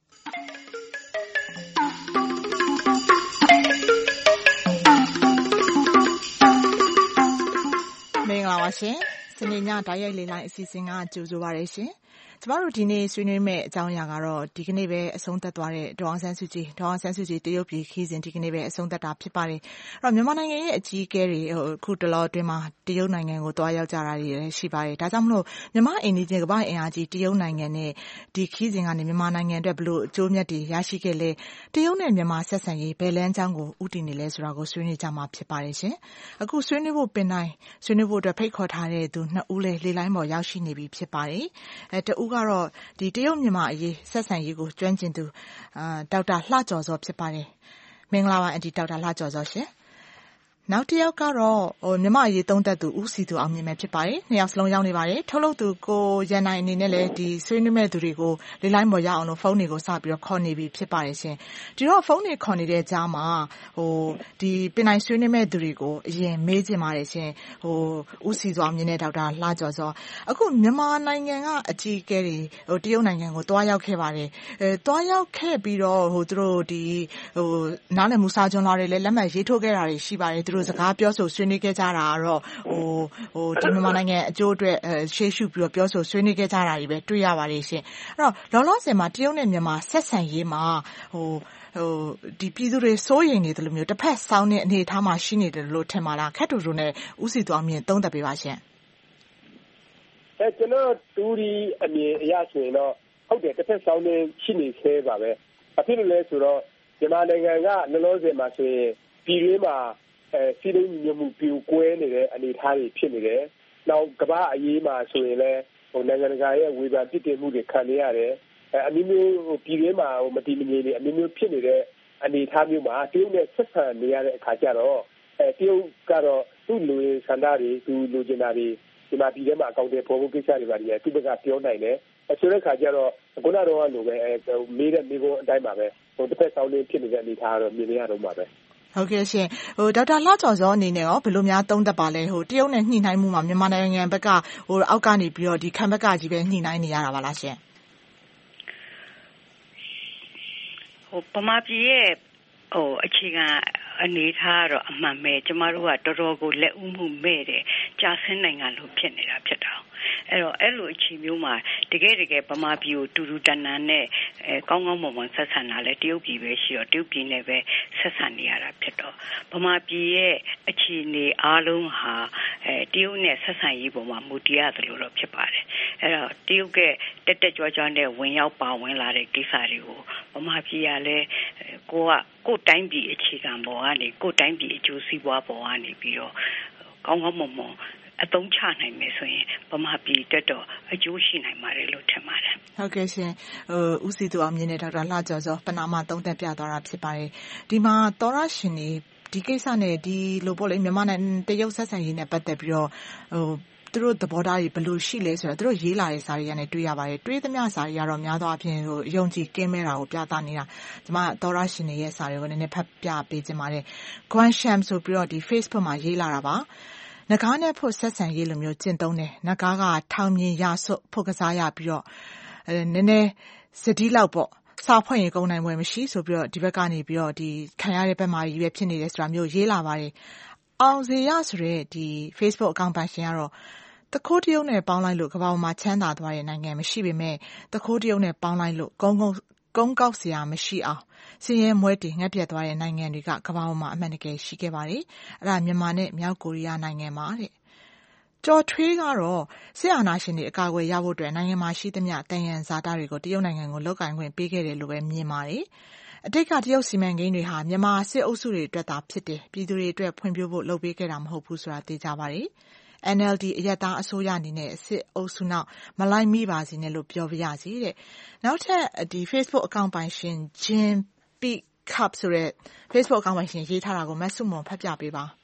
မင်္ဂလာပါရှင်စနေညဓာတ်ရိုက်လေးလိုက်အစီအစဉ်ကကြိုဆိုပါရရှင်ကျမတို့ဒီနေ့ဆွေးနွေးမယ့်အကြောင်းအရာကတော့ဒီကနေ့ပဲအဆုံးသတ်သွားတဲ့ဒေါအောင်ဆန်းစုကြည်ဒေါအောင်ဆန်းစုကြည်တရုတ်ပြည်ခီးစဉ်ဒီကနေ့ပဲအဆုံးသတ်တာဖြစ်ပါတယ်အဲ့တော့မြန်မာနိုင်ငံရဲ့အကြီးအကဲတွေအခုတလောအတွင်းမှာတရုတ်နိုင်ငံကိုတွားရောက်ကြတာတွေလည်းရှိပါတယ်ဒါကြောင့်မလို့မြန်မာအိမ်နီးချင်းကမ္ဘာ့အင်အားကြီးတရုတ်နိုင်ငံနဲ့ဒီခီးစဉ်ကနေမြန်မာနိုင်ငံအတွက်ဘလို့အကျိုးမြတ်တွေရရှိခဲ့လဲတရုတ်နဲ့မြန်မာဆက်ဆံရေးဘယ်လမ်းကြောင်းကိုဥတည်နေလဲဆိုတာကိုဆွေးနွေးကြမှာဖြစ်ပါတယ်ရှင်အခုဆွေးနွေးဖို့ပင်တိုင်းဆွေးနွေးဖို့အတွက်ဖိတ်ခေါ်ထားတဲ့သူနှစ်ဦးလည်းလေလိုင်းပေါ်ရောက်ရှိနေပြီဖြစ်ပါတယ်အဲတဦးကတော့ဒီတရုတ်မြန်မာအရေးဆက်ဆံရေးကိုကျွမ်းကျင်သူအာဒေါက်တာလှကျော်စောဖြစ်ပါတယ်မင်္ဂလာပါအန်တီဒေါက်တာလှကျော်စောရှင်နောက်တစ်ယောက်ကတော့ဟိုမြန်မာအရေးသုံးသပ်သူဦးစီသူအောင်မြင့်ပဲဖြစ်ပါတယ်နှစ်ယောက်စလုံးရောက်နေပါတယ်ထုတ်လုပ်သူကိုရန်နိုင်အနေနဲ့လည်းဒီဆွေးနွေးမဲ့သူတွေကိုလေလိုင်းပေါ်ရအောင်လို့ဖုန်းတွေကိုစပြီးတော့ခေါ်နေပြီဖြစ်ပါတယ်ရှင်ဒီတော့ဖုန်းတွေခေါ်နေတဲ့ကြားမှာဟိုဒီပင်တိုင်းဆွေးနွေးမဲ့သူတွေကိုအရင်မေးချင်ပါတယ်ရှင်ဟိုဦးစီသူအောင်မြင့်နဲ့ဒေါက်တာလှကျော်စောအခုမြန်မာနိုင်ငံကအကြီးအကဲတွေဟိုတရုတ်နိုင်ငံကိုတွားရောက်ခဲ့ပါတယ်အဲတွားရောက်ခဲ့ပြီးတော့ဟိုသူတို့ဒီဟိုနားလည်မှုစာချုပ်လာတွေလည်းလက်မှတ်ရေးထိုးခဲ့တာတွေရှိပါတယ်သူတို့စကားပြောဆိုဆွေးနွေးခဲ့ကြတာကတော့ဟိုဟိုဒီမြန်မာနိုင်ငံအကျိုးအတွက်ရှေ့ရှုပြီးတော့ပြောဆိုဆွေးနွေးခဲ့ကြတာတွေပဲတွေ့ရပါတယ်ရှင်အဲ့တော့လောလောဆယ်မှာတရုတ်နဲ့မြန်မာဆက်ဆံရေးမှာဟိုဟိုဒီပြည်သူတွေစိုးရိမ်နေတယ်လို့မျိုးတစ်ဖက်ဆောင်းတဲ့အနေအထားမှာရှိနေတယ်လို့ထင်ပါလားခက်တူတူနဲ့ဦးစီသွားမြင်သုံးသပ်ပေးပါရှင်အဲကျွန်တော်တူဒီအမြင်အရဆိုရင်တော့ဟုတ်တယ်တစ်ဖက်ဆောင်းနေရှိနေသေးပါပဲအဖြစ်လို့လဲဆိုတော့မြန်မာနိုင်ငံကလောလောဆယ်မှာဆိုရင်ပြည်တွင်းမှာအဲစီးလုံးညမှုပြိုကွဲနေတဲ့အနေအထားတွေဖြစ်နေတယ်။နောက်ကမ္ဘာအရေးမှာဆိုရင်လည်းဟိုနိုင်ငံတကာရဲ့ဝေဖန်ပြစ်တင်မှုတွေခံနေရတယ်။အဲအမျိုးမျိုးဟိုပြည်တွင်းမှာဟိုမတည်မငြိမ်တွေအမျိုးမျိုးဖြစ်နေတဲ့အနေအထားမျိုးမှာတရုတ်နဲ့ဆက်ဆံနေရတဲ့အခါကျတော့အဲတရုတ်ကတော့သူ့လူရင်းဆန္ဒတွေသူလူကျင်တာတွေဒီမှာပြည်ထဲမှာအကောင့်တွေပေါ်ဖို့ကိစ္စတွေပါတွေသူ့ဘက်ကပြောနိုင်တယ်။အဲဆိုတဲ့အခါကျတော့ခုနကတော့လိုပဲအဲမေးတဲ့မိကုန်းအတိုင်းပါပဲဟိုတစ်ဖက်ဆောင်းလေးဖြစ်နေတဲ့အနေအထားကတော့မြင်နေရတော့မှာပဲဟုတ်ကဲ့ရှင်ဟိုဒေါက်တာလှကျော်စောအနေနဲ့ရောဘယ်လိုများသုံးသပ်ပါလဲဟိုတရုတ်နဲ့ညှိနှိုင်းမှုမှာမြန်မာနိုင်ငံဘက်ကဟိုအောက်ကနေပြီးတော့ဒီခံဘက်ကကြီးပဲညှိနှိုင်းနေရတာပါလားရှင်ဟိုပမာပြည်ရဲ့ဟိုအခြေခံအနေထားတော့အမှန်ပဲကျမတို့ကတော်တော်ကိုလက်ဦးမှုမဲ့တယ်ကြာဆင်းနိုင်ငံလို့ဖြစ်နေတာဖြစ်တာအဲ့တော့အဲ့လိုအခြေမျိုးမှာတကယ်တကယ်ဗမာပြည်ကိုတူတူတန်တန်နဲ့အဲကောင်းကောင်းမွန်မွန်ဆက်ဆံတာလဲတရုတ်ပြည်ပဲရှိတော့တရုတ်ပြည်နဲ့ပဲဆက်ဆံနေရတာဖြစ်တော့ဗမာပြည်ရဲ့အခြေအနေအားလုံးဟာအဲတရုတ်နဲ့ဆက်ဆံရေးပေါ်မှာမူတည်ရတယ်လို့တော့ဖြစ်ပါတယ်အဲ့တော့တရုတ်ကတက်တက်ကြွကြွနဲ့ဝင်ရောက်ပါဝင်လာတဲ့ကိစ္စတွေကိုဗမာပြည်ကလည်းကိုကကိုယ်တိုင်းပြည်အခြေခံပေါ်ကနေကိုယ်တိုင်းပြည်အကျိုးစီးပွားပေါ်ကနေပြီးတော့ကောင်းကောင်းမွန်မွန်အသုံးချနိုင်မယ်ဆိုရင်ဗမာပြည်တက်တော့အကျိုးရှိနိုင်ပါတယ်လို့ထင်ပါတယ်ဟုတ်ကဲ့ရှင်ဟိုဦးစီသူအောင်မြင့်နဲ့ဒေါက်တာလှကျော်စောပနာမသုံးသပ်ပြသွားတာဖြစ်ပါတယ်ဒီမှာသောရရှင်နေဒီကိစ္စနဲ့ဒီလိုပေါ့လေမြန်မာနဲ့တရုတ်ဆက်ဆံရေးနဲ့ပတ်သက်ပြီးတော့ဟိုသူတို့သဘောထားတွေဘယ်လိုရှိလဲဆိုတော့သူတို့ရေးလာတဲ့စာတွေကနေတွေ့ရပါတယ်တွေ့သမျှစာတွေကတော့များသောအားဖြင့်ဟိုယုံကြည်ကင်းမဲ့တာကိုပြသနေတာကျွန်မသောရရှင်နေရဲ့စာတွေကိုနည်းနည်းဖတ်ပြပေးခြင်းပါတယ် Guansham ဆိုပြီးတော့ဒီ Facebook မှာရေးလာတာပါနဂါးနဲ့ဖို့ဆက်ဆံရေးလိုမျိုးကျင့်သုံးတယ်နဂါးကထောင်မြင်ရဆွဖို့ကစားရပြီးတော့အဲနည်းနည်းစတိလောက်ပေါ့စာဖွင့်ရင်ကုန်နိုင်ပွဲမရှိဆိုပြီးတော့ဒီဘက်ကနေပြီးတော့ဒီခံရတဲ့ဘက်မှာကြီးပဲဖြစ်နေတယ်ဆိုတာမျိုးရေးလာပါတယ်အောင်စေရဆိုတဲ့ဒီ Facebook အကောင့်ပိုင်ရှင်ကတော့တခိုးတရုတ်နဲ့ပေါင်းလိုက်လို့ကမ္ဘာပေါ်မှာချမ်းသာသွားတဲ့နိုင်ငံမရှိပေမဲ့တခိုးတရုတ်နဲ့ပေါင်းလိုက်လို့ကုန်းကုန်းကုန်းကောက်စရာမရှိအောင်စည်ရဲမွဲတည်ငှက်ပြတ်သွားတဲ့နိုင်ငံတွေကကမ္ဘာပေါ်မှာအမှန်တကယ်ရှိခဲ့ပါတယ်အဲ့ဒါမြန်မာနဲ့မြောက်ကိုရီးယားနိုင်ငံမှာတဲ့ကျော်ထွေးကတော့စစ်အာဏာရှင်တွေအကာအကွယ်ရဖို့အတွက်နိုင်ငံမှာရှိသမျှတန်ရန်ဇာတာတွေကိုတရုတ်နိုင်ငံကိုလောက်ကိုင်ခွင့်ပေးခဲ့တယ်လို့ပဲမြင်ပါတယ်။အတိတ်ကတရုတ်စီမံကိန်းတွေဟာမြန်မာစစ်အုပ်စုတွေအတွက်သာဖြစ်တယ်ပြည်သူတွေအတွက်ဖွံ့ဖြိုးဖို့လုပ်ပေးခဲ့တာမဟုတ်ဘူးဆိုတာသိကြပါတယ်။ N L D အရပ်သားအစိုးရအနေနဲ့စစ်အုပ်စုနောက်မလိုက်မိပါစေနဲ့လို့ပြောပြရစီတဲ့။နောက်ထပ်ဒီ Facebook အကောင့်ပိုင်ရှင် Jin Pick Cup ဆိုတဲ့ Facebook အကောင့်ပိုင်ရှင်ရေးထားတာကိုမဆုမွန်ဖတ်ပြပေးပါ။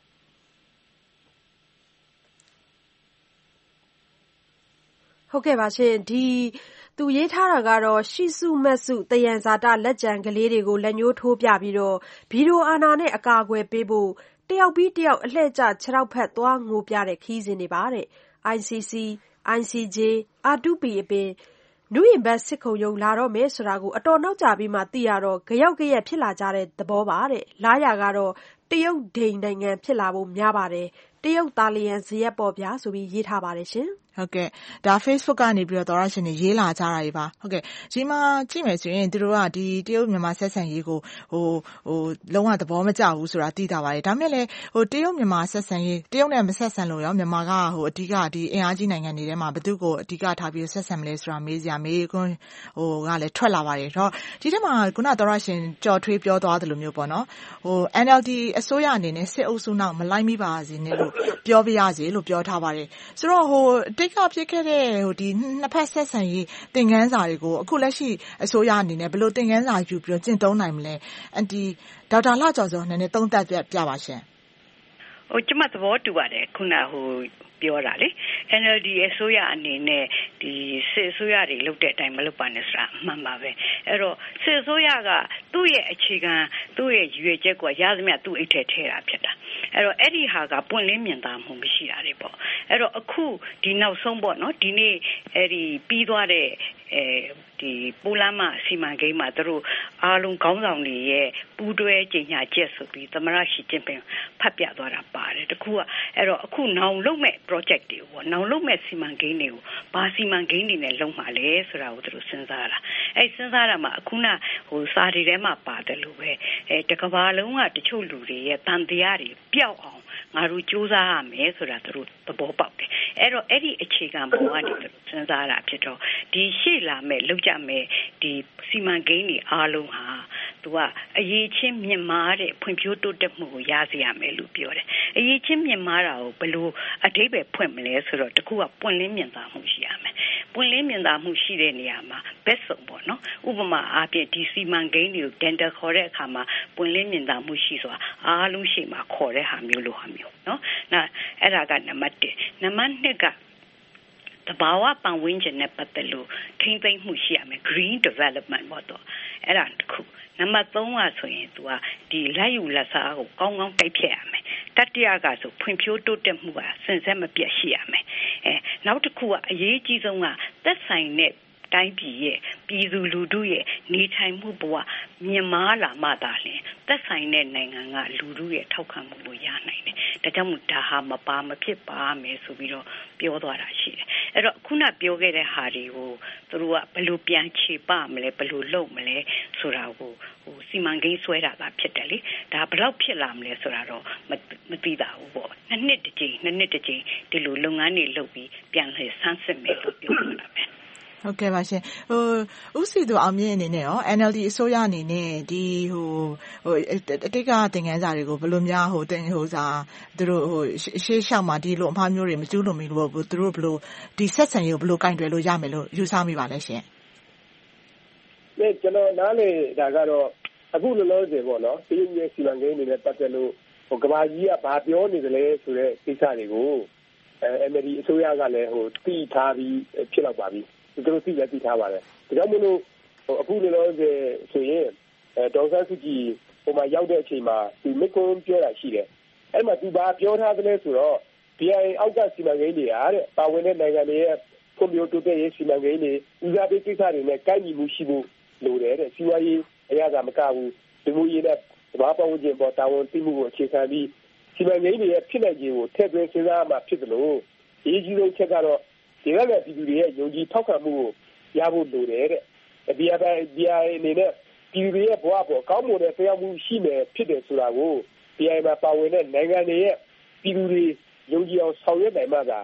ဟုတ်ကဲ့ပါရှင်ဒီသူရေးထားတာကတော့ရှိစုမက်စုတယံဇာတလက်ကျန်ကလေးတွေကိုလက်ညှိုးထိုးပြပြီးတော့ဗီဒီယိုအာဏာနဲ့အကာအကွယ်ပေးဖို့တယောက်ပြီးတယောက်အလှည့်ကျခြေထောက်ဖက်သွားငိုပြတဲ့ခီးစဉ်တွေပါတဲ့ I C C, I C J, R two P အပြင်နုရင်ဘတ်စစ်ခုံရုံလာတော့မယ်ဆိုတာကိုအတော်နောက်ကျပြီးမှသိရတော့ကြရောက်ကြရက်ဖြစ်လာကြတဲ့သဘောပါတဲ့လာရကတော့တရုတ်ဒိန်နိုင်ငံဖြစ်လာဖို့များပါတယ်တရုတ်သားလျံဇရက်ပေါ်ဗျာဆိုပြီးရေးထားပါတယ်ရှင်ဟုတ်ကဲ့ဒါ Facebook ကနေပြီးတော့သောရရှင်တွေရေးလာကြတာတွေပါဟုတ်ကဲ့ဒီမှာကြည့်မယ်ဆိုရင်သူတို့ကဒီတရုတ်မြန်မာဆက်ဆံရေးကိုဟိုဟိုလုံးဝသဘောမကျဘူးဆိုတာသိတာပါတယ်ဒါပေမဲ့လည်းဟိုတရုတ်မြန်မာဆက်ဆံရေးတရုတ်နဲ့မဆက်ဆံလို့ရောမြန်မာကဟိုအဓိကဒီအင်အားကြီးနိုင်ငံတွေထဲမှာဘယ်သူကိုအဓိကထားပြီးဆက်ဆံမလဲဆိုတာမေးစရာမေးခွန်းဟိုကလည်းထွက်လာပါတယ်တော့ဒီထဲမှာခုနသောရရှင်ကြော်ထွေးပြောသွားသလိုမျိုးပေါ့နော်ဟို N L D အစိုးရအနေနဲ့စစ်အုပ်စုနောက်မလိုက်မိပါစေနဲ့လို့ပြောပြရစီလို့ပြောထားပါတယ်ဆိုတော့ဟိုတိတ်ကဖြစ်ခဲ့တဲ့ဟိုဒီနှစ်ဖက်ဆက်ဆံရေးသင်ခန်းစာတွေကိုအခုလက်ရှိအစိုးရအနေနဲ့ဘယ်လိုသင်ခန်းစာယူပြီးတော့ကျင့်သုံးနိုင်မလဲအန်တီဒေါက်တာလှကျော်စောနည်းနည်းသုံးသပ်ပြပါရှင်ဟိုကျမသဘောတူပါတယ်ခုနဟိုပြောတာလေ N L D အစိုးရအနေနဲ့ဒီစစ်အစိုးရတွေလုပ်တဲ့အတိုင်းမလုပ်ပါနဲ့ဆိုတာအမှန်ပါပဲအဲ့တော့စစ်အစိုးရကသူ့ရဲ့အခြေခံသူ့ရဲ့ရွေချက်ကိုရသမျှသူ့အိတ်ထဲထည့်တာဖြစ်တာအဲ့တော့အဲ့ဒီဟာကပွင့်လင်းမြင်သာမှုမရှိတာတွေပေါ့အဲ့တော့အခုဒီနောက်ဆုံးပေါ့နော်ဒီနေ့အဲ့ဒီပြီးသွားတဲ့အဲဒီပိုလမ်းမစီမံကိန်းမှာသူတို့အားလုံးခေါင်းဆောင်တွေရဲ့ပူးတွဲကြေညာချက်ဆိုပြီးသမရရှိချင်းပင်ဖတ်ပြသွားတာပါတယ်တခုကအဲ့တော့အခုနောင်လုပ်မဲ့ project တွေပေါ့နောင်လုပ်မဲ့စီမံကိန်းတွေကိုဘာစီမံကိန်းတွေနဲ့လုပ်မှာလဲဆိုတာကိုသူတို့စဉ်းစားတာအဲ့စဉ်းစားတာမှာအခုနဟိုစာတွေထဲမှာပါတယ်လို့ပဲအဲတကဘာလုံးကတချို့လူတွေရဲ့တန်တရားတွေပျောက်အောင်ငါတို့စူးစမ်းရမယ်ဆိုတာသူတို့သဘောပေါက်တယ်အဲ့တော့အဲ့ဒီအခြေခံပေါ်ကနေစဉ်းစားတာဖြစ်တော့ဒီရှေ့လာမဲ့လောက်ကြမဲ့ဒီစီမံကိန်းတွေအားလုံးဟာသူကအရေးချင်းမြင့်မားတဲ့ဖွံ့ဖြိုးတိုးတက်မှုကိုရစေရမယ်လို့ပြောတယ်အရေးချင်းမြင့်မားတာကိုဘယ်လိုအဓိပ္ပာယ်ဖွင့်မလဲဆိုတော့တခုကပွင့်လင်းမြင်သာမှုရှိရမယ်ပွင့်လင်းမြင်သာမှုရှိတဲ့နေရာမှာဘက်စုံပေါ့နော်ဥပမာအားဖြင့်ဒီစီမံကိန်းတွေကိုတန်တခေါ်တဲ့အခါမှာပွင့်လင်းမြင်သာမှုရှိစွာအားလုံးရှိမှခေါ်တဲ့ဟာမျိုးလိုဟာမျိုးနော်နာအဲ့ဒါကနံပါတ်oneနံပါတ်twoကတဘာဝပတ်ဝန်းကျင်နဲ့ပတ်သက်လို့ထိမ့်သိမ့်မှုရှိရမယ် green development ပေါ့တော့အဲ့ဒါတစ်ခုနံပါတ်threeကဆိုရင် तू ကဒီလက်ယူလက်စားကိုကောင်းကောင်းတိုက်ဖြတ်ရမယ်တတိယကဆိုဖွံ့ဖြိုးတိုးတက်မှုကစင်ဆက်မပြတ်ရှိရမယ်အဲနောက်တစ်ခုကအရေးကြီးဆုံးကသက်ဆိုင်တဲ့တိုင်းပြည်ရဲ့ပြည်သူလူထုရဲ့နေထိုင်မှုဘဝမြင့်မားလာမှသာလျှင်သက်ဆိုင်တဲ့နိုင်ငံကလူထုရဲ့ထောက်ခံမှုကိုရနိုင်တယ်။ဒါကြောင့်မို့ဒါဟာမပါမဖြစ်ပါမယ်ဆိုပြီးတော့ပြောသွားတာရှိတယ်။အဲ့တော့ခုနပြောခဲ့တဲ့ဟာတွေကိုသူတို့ကဘယ်လိုပြန်ခြေပမလဲဘယ်လိုလုပ်မလဲဆိုတာကိုဟိုစီမံကိန်းဆွဲတာကဖြစ်တယ်လေ။ဒါဘယ်လောက်ဖြစ်လာမလဲဆိုတာတော့မသိတာဘူးပေါ့။နှစ်နှစ်တစ်ကြိမ်နှစ်နှစ်တစ်ကြိမ်ဒီလိုလုပ်ငန်းတွေလုပ်ပြီးပြန်လှည့်ဆန်းစစ်မယ်လို့ပြောတာပဲ။ဟုတ်ကဲ့ပါရှင်ဟိုဥစီသူအောင်မြင့်အနေနဲ့ရော N L D အစိုးရအနေနဲ့ဒီဟိုဟိုအတိတ်ကသင်ခန်းစာတွေကိုဘယ်လိုများဟိုတင်ဟိုစာသူတို့ဟိုရှေးရှောက်မှာဒီလိုအမှားမျိုးတွေမကျူးလွန်မိလို့သူတို့ဘယ်လိုဒီဆက်ဆံရေးကိုဘယ်လိုကင်တွယ်လို့ရမယ်လို့ယူဆမိပါလဲရှင်။ဒီကျွန်တော်နားလေဒါကတော့အခုလောလောဆယ်ပေါ့နော်တရုတ်ရဲ့စီမံကိန်းတွေနဲ့ပတ်သက်လို့ဟိုကဘာကြီးကဘာပြောနေတယ်လဲဆိုတဲ့ကိစ္စတွေကိုအဲ N L D အစိုးရကလည်းဟိုသိထားပြီးဖြစ်တော့ပါပြီ။သူတို့သိလည်းသိထားပါတယ်ဒါကြောင့်မလို့အခုလောလောဆယ်ဆိုရင်အဲဒေါ်ဆန်းစုကြည်ဟိုမှာရောက်တဲ့အချိန်မှာသူမိကွန်းပြောတာရှိတယ်အဲ့မှာသူဘာပြောထားသလဲဆိုတော့ B I A အောက်ကစီမံကိန်းတွေအားတဲ့ပါဝင်တဲ့နိုင်ငံတွေရဲ့ကွန်ပျူတာတိုးတက်ရေးစီမံကိန်းတွေဦးစားပေးကိစ္စတွေနဲ့ကိုက်ညီမှုရှိဖို့လိုတယ်တဲ့စီးပွားရေးအရာကမကဘူးဒီလိုရေးတဲ့ဘာပတ်ဝန်းကျင်ပေါ်တာဝန်သိမှုကိုအခြေခံပြီးစီမံကိန်းတွေရဲ့ဖြစ်နိုင်ခြေကိုထည့်သွင်းစဉ်းစားမှဖြစ်တယ်လို့အရေးကြီးဆုံးချက်ကတော့ဒီကနေ့ပြည်သူတွေရဲ့ယုံကြည်ထောက်ခံမှုကိုရဖို့လိုတယ်တဲ့။ B I A အနေနဲ့ပြည်သူတွေရဲ့ဘဝပေါ်ကောင်းမွန်တဲ့တရားမှုရှိမယ်ဖြစ်တယ်ဆိုတာကို B I A မှာပါဝင်တဲ့နိုင်ငံတွေရဲ့ပြည်သူတွေယုံကြည်အောင်ဆောင်ရွက်နိုင်မှသာ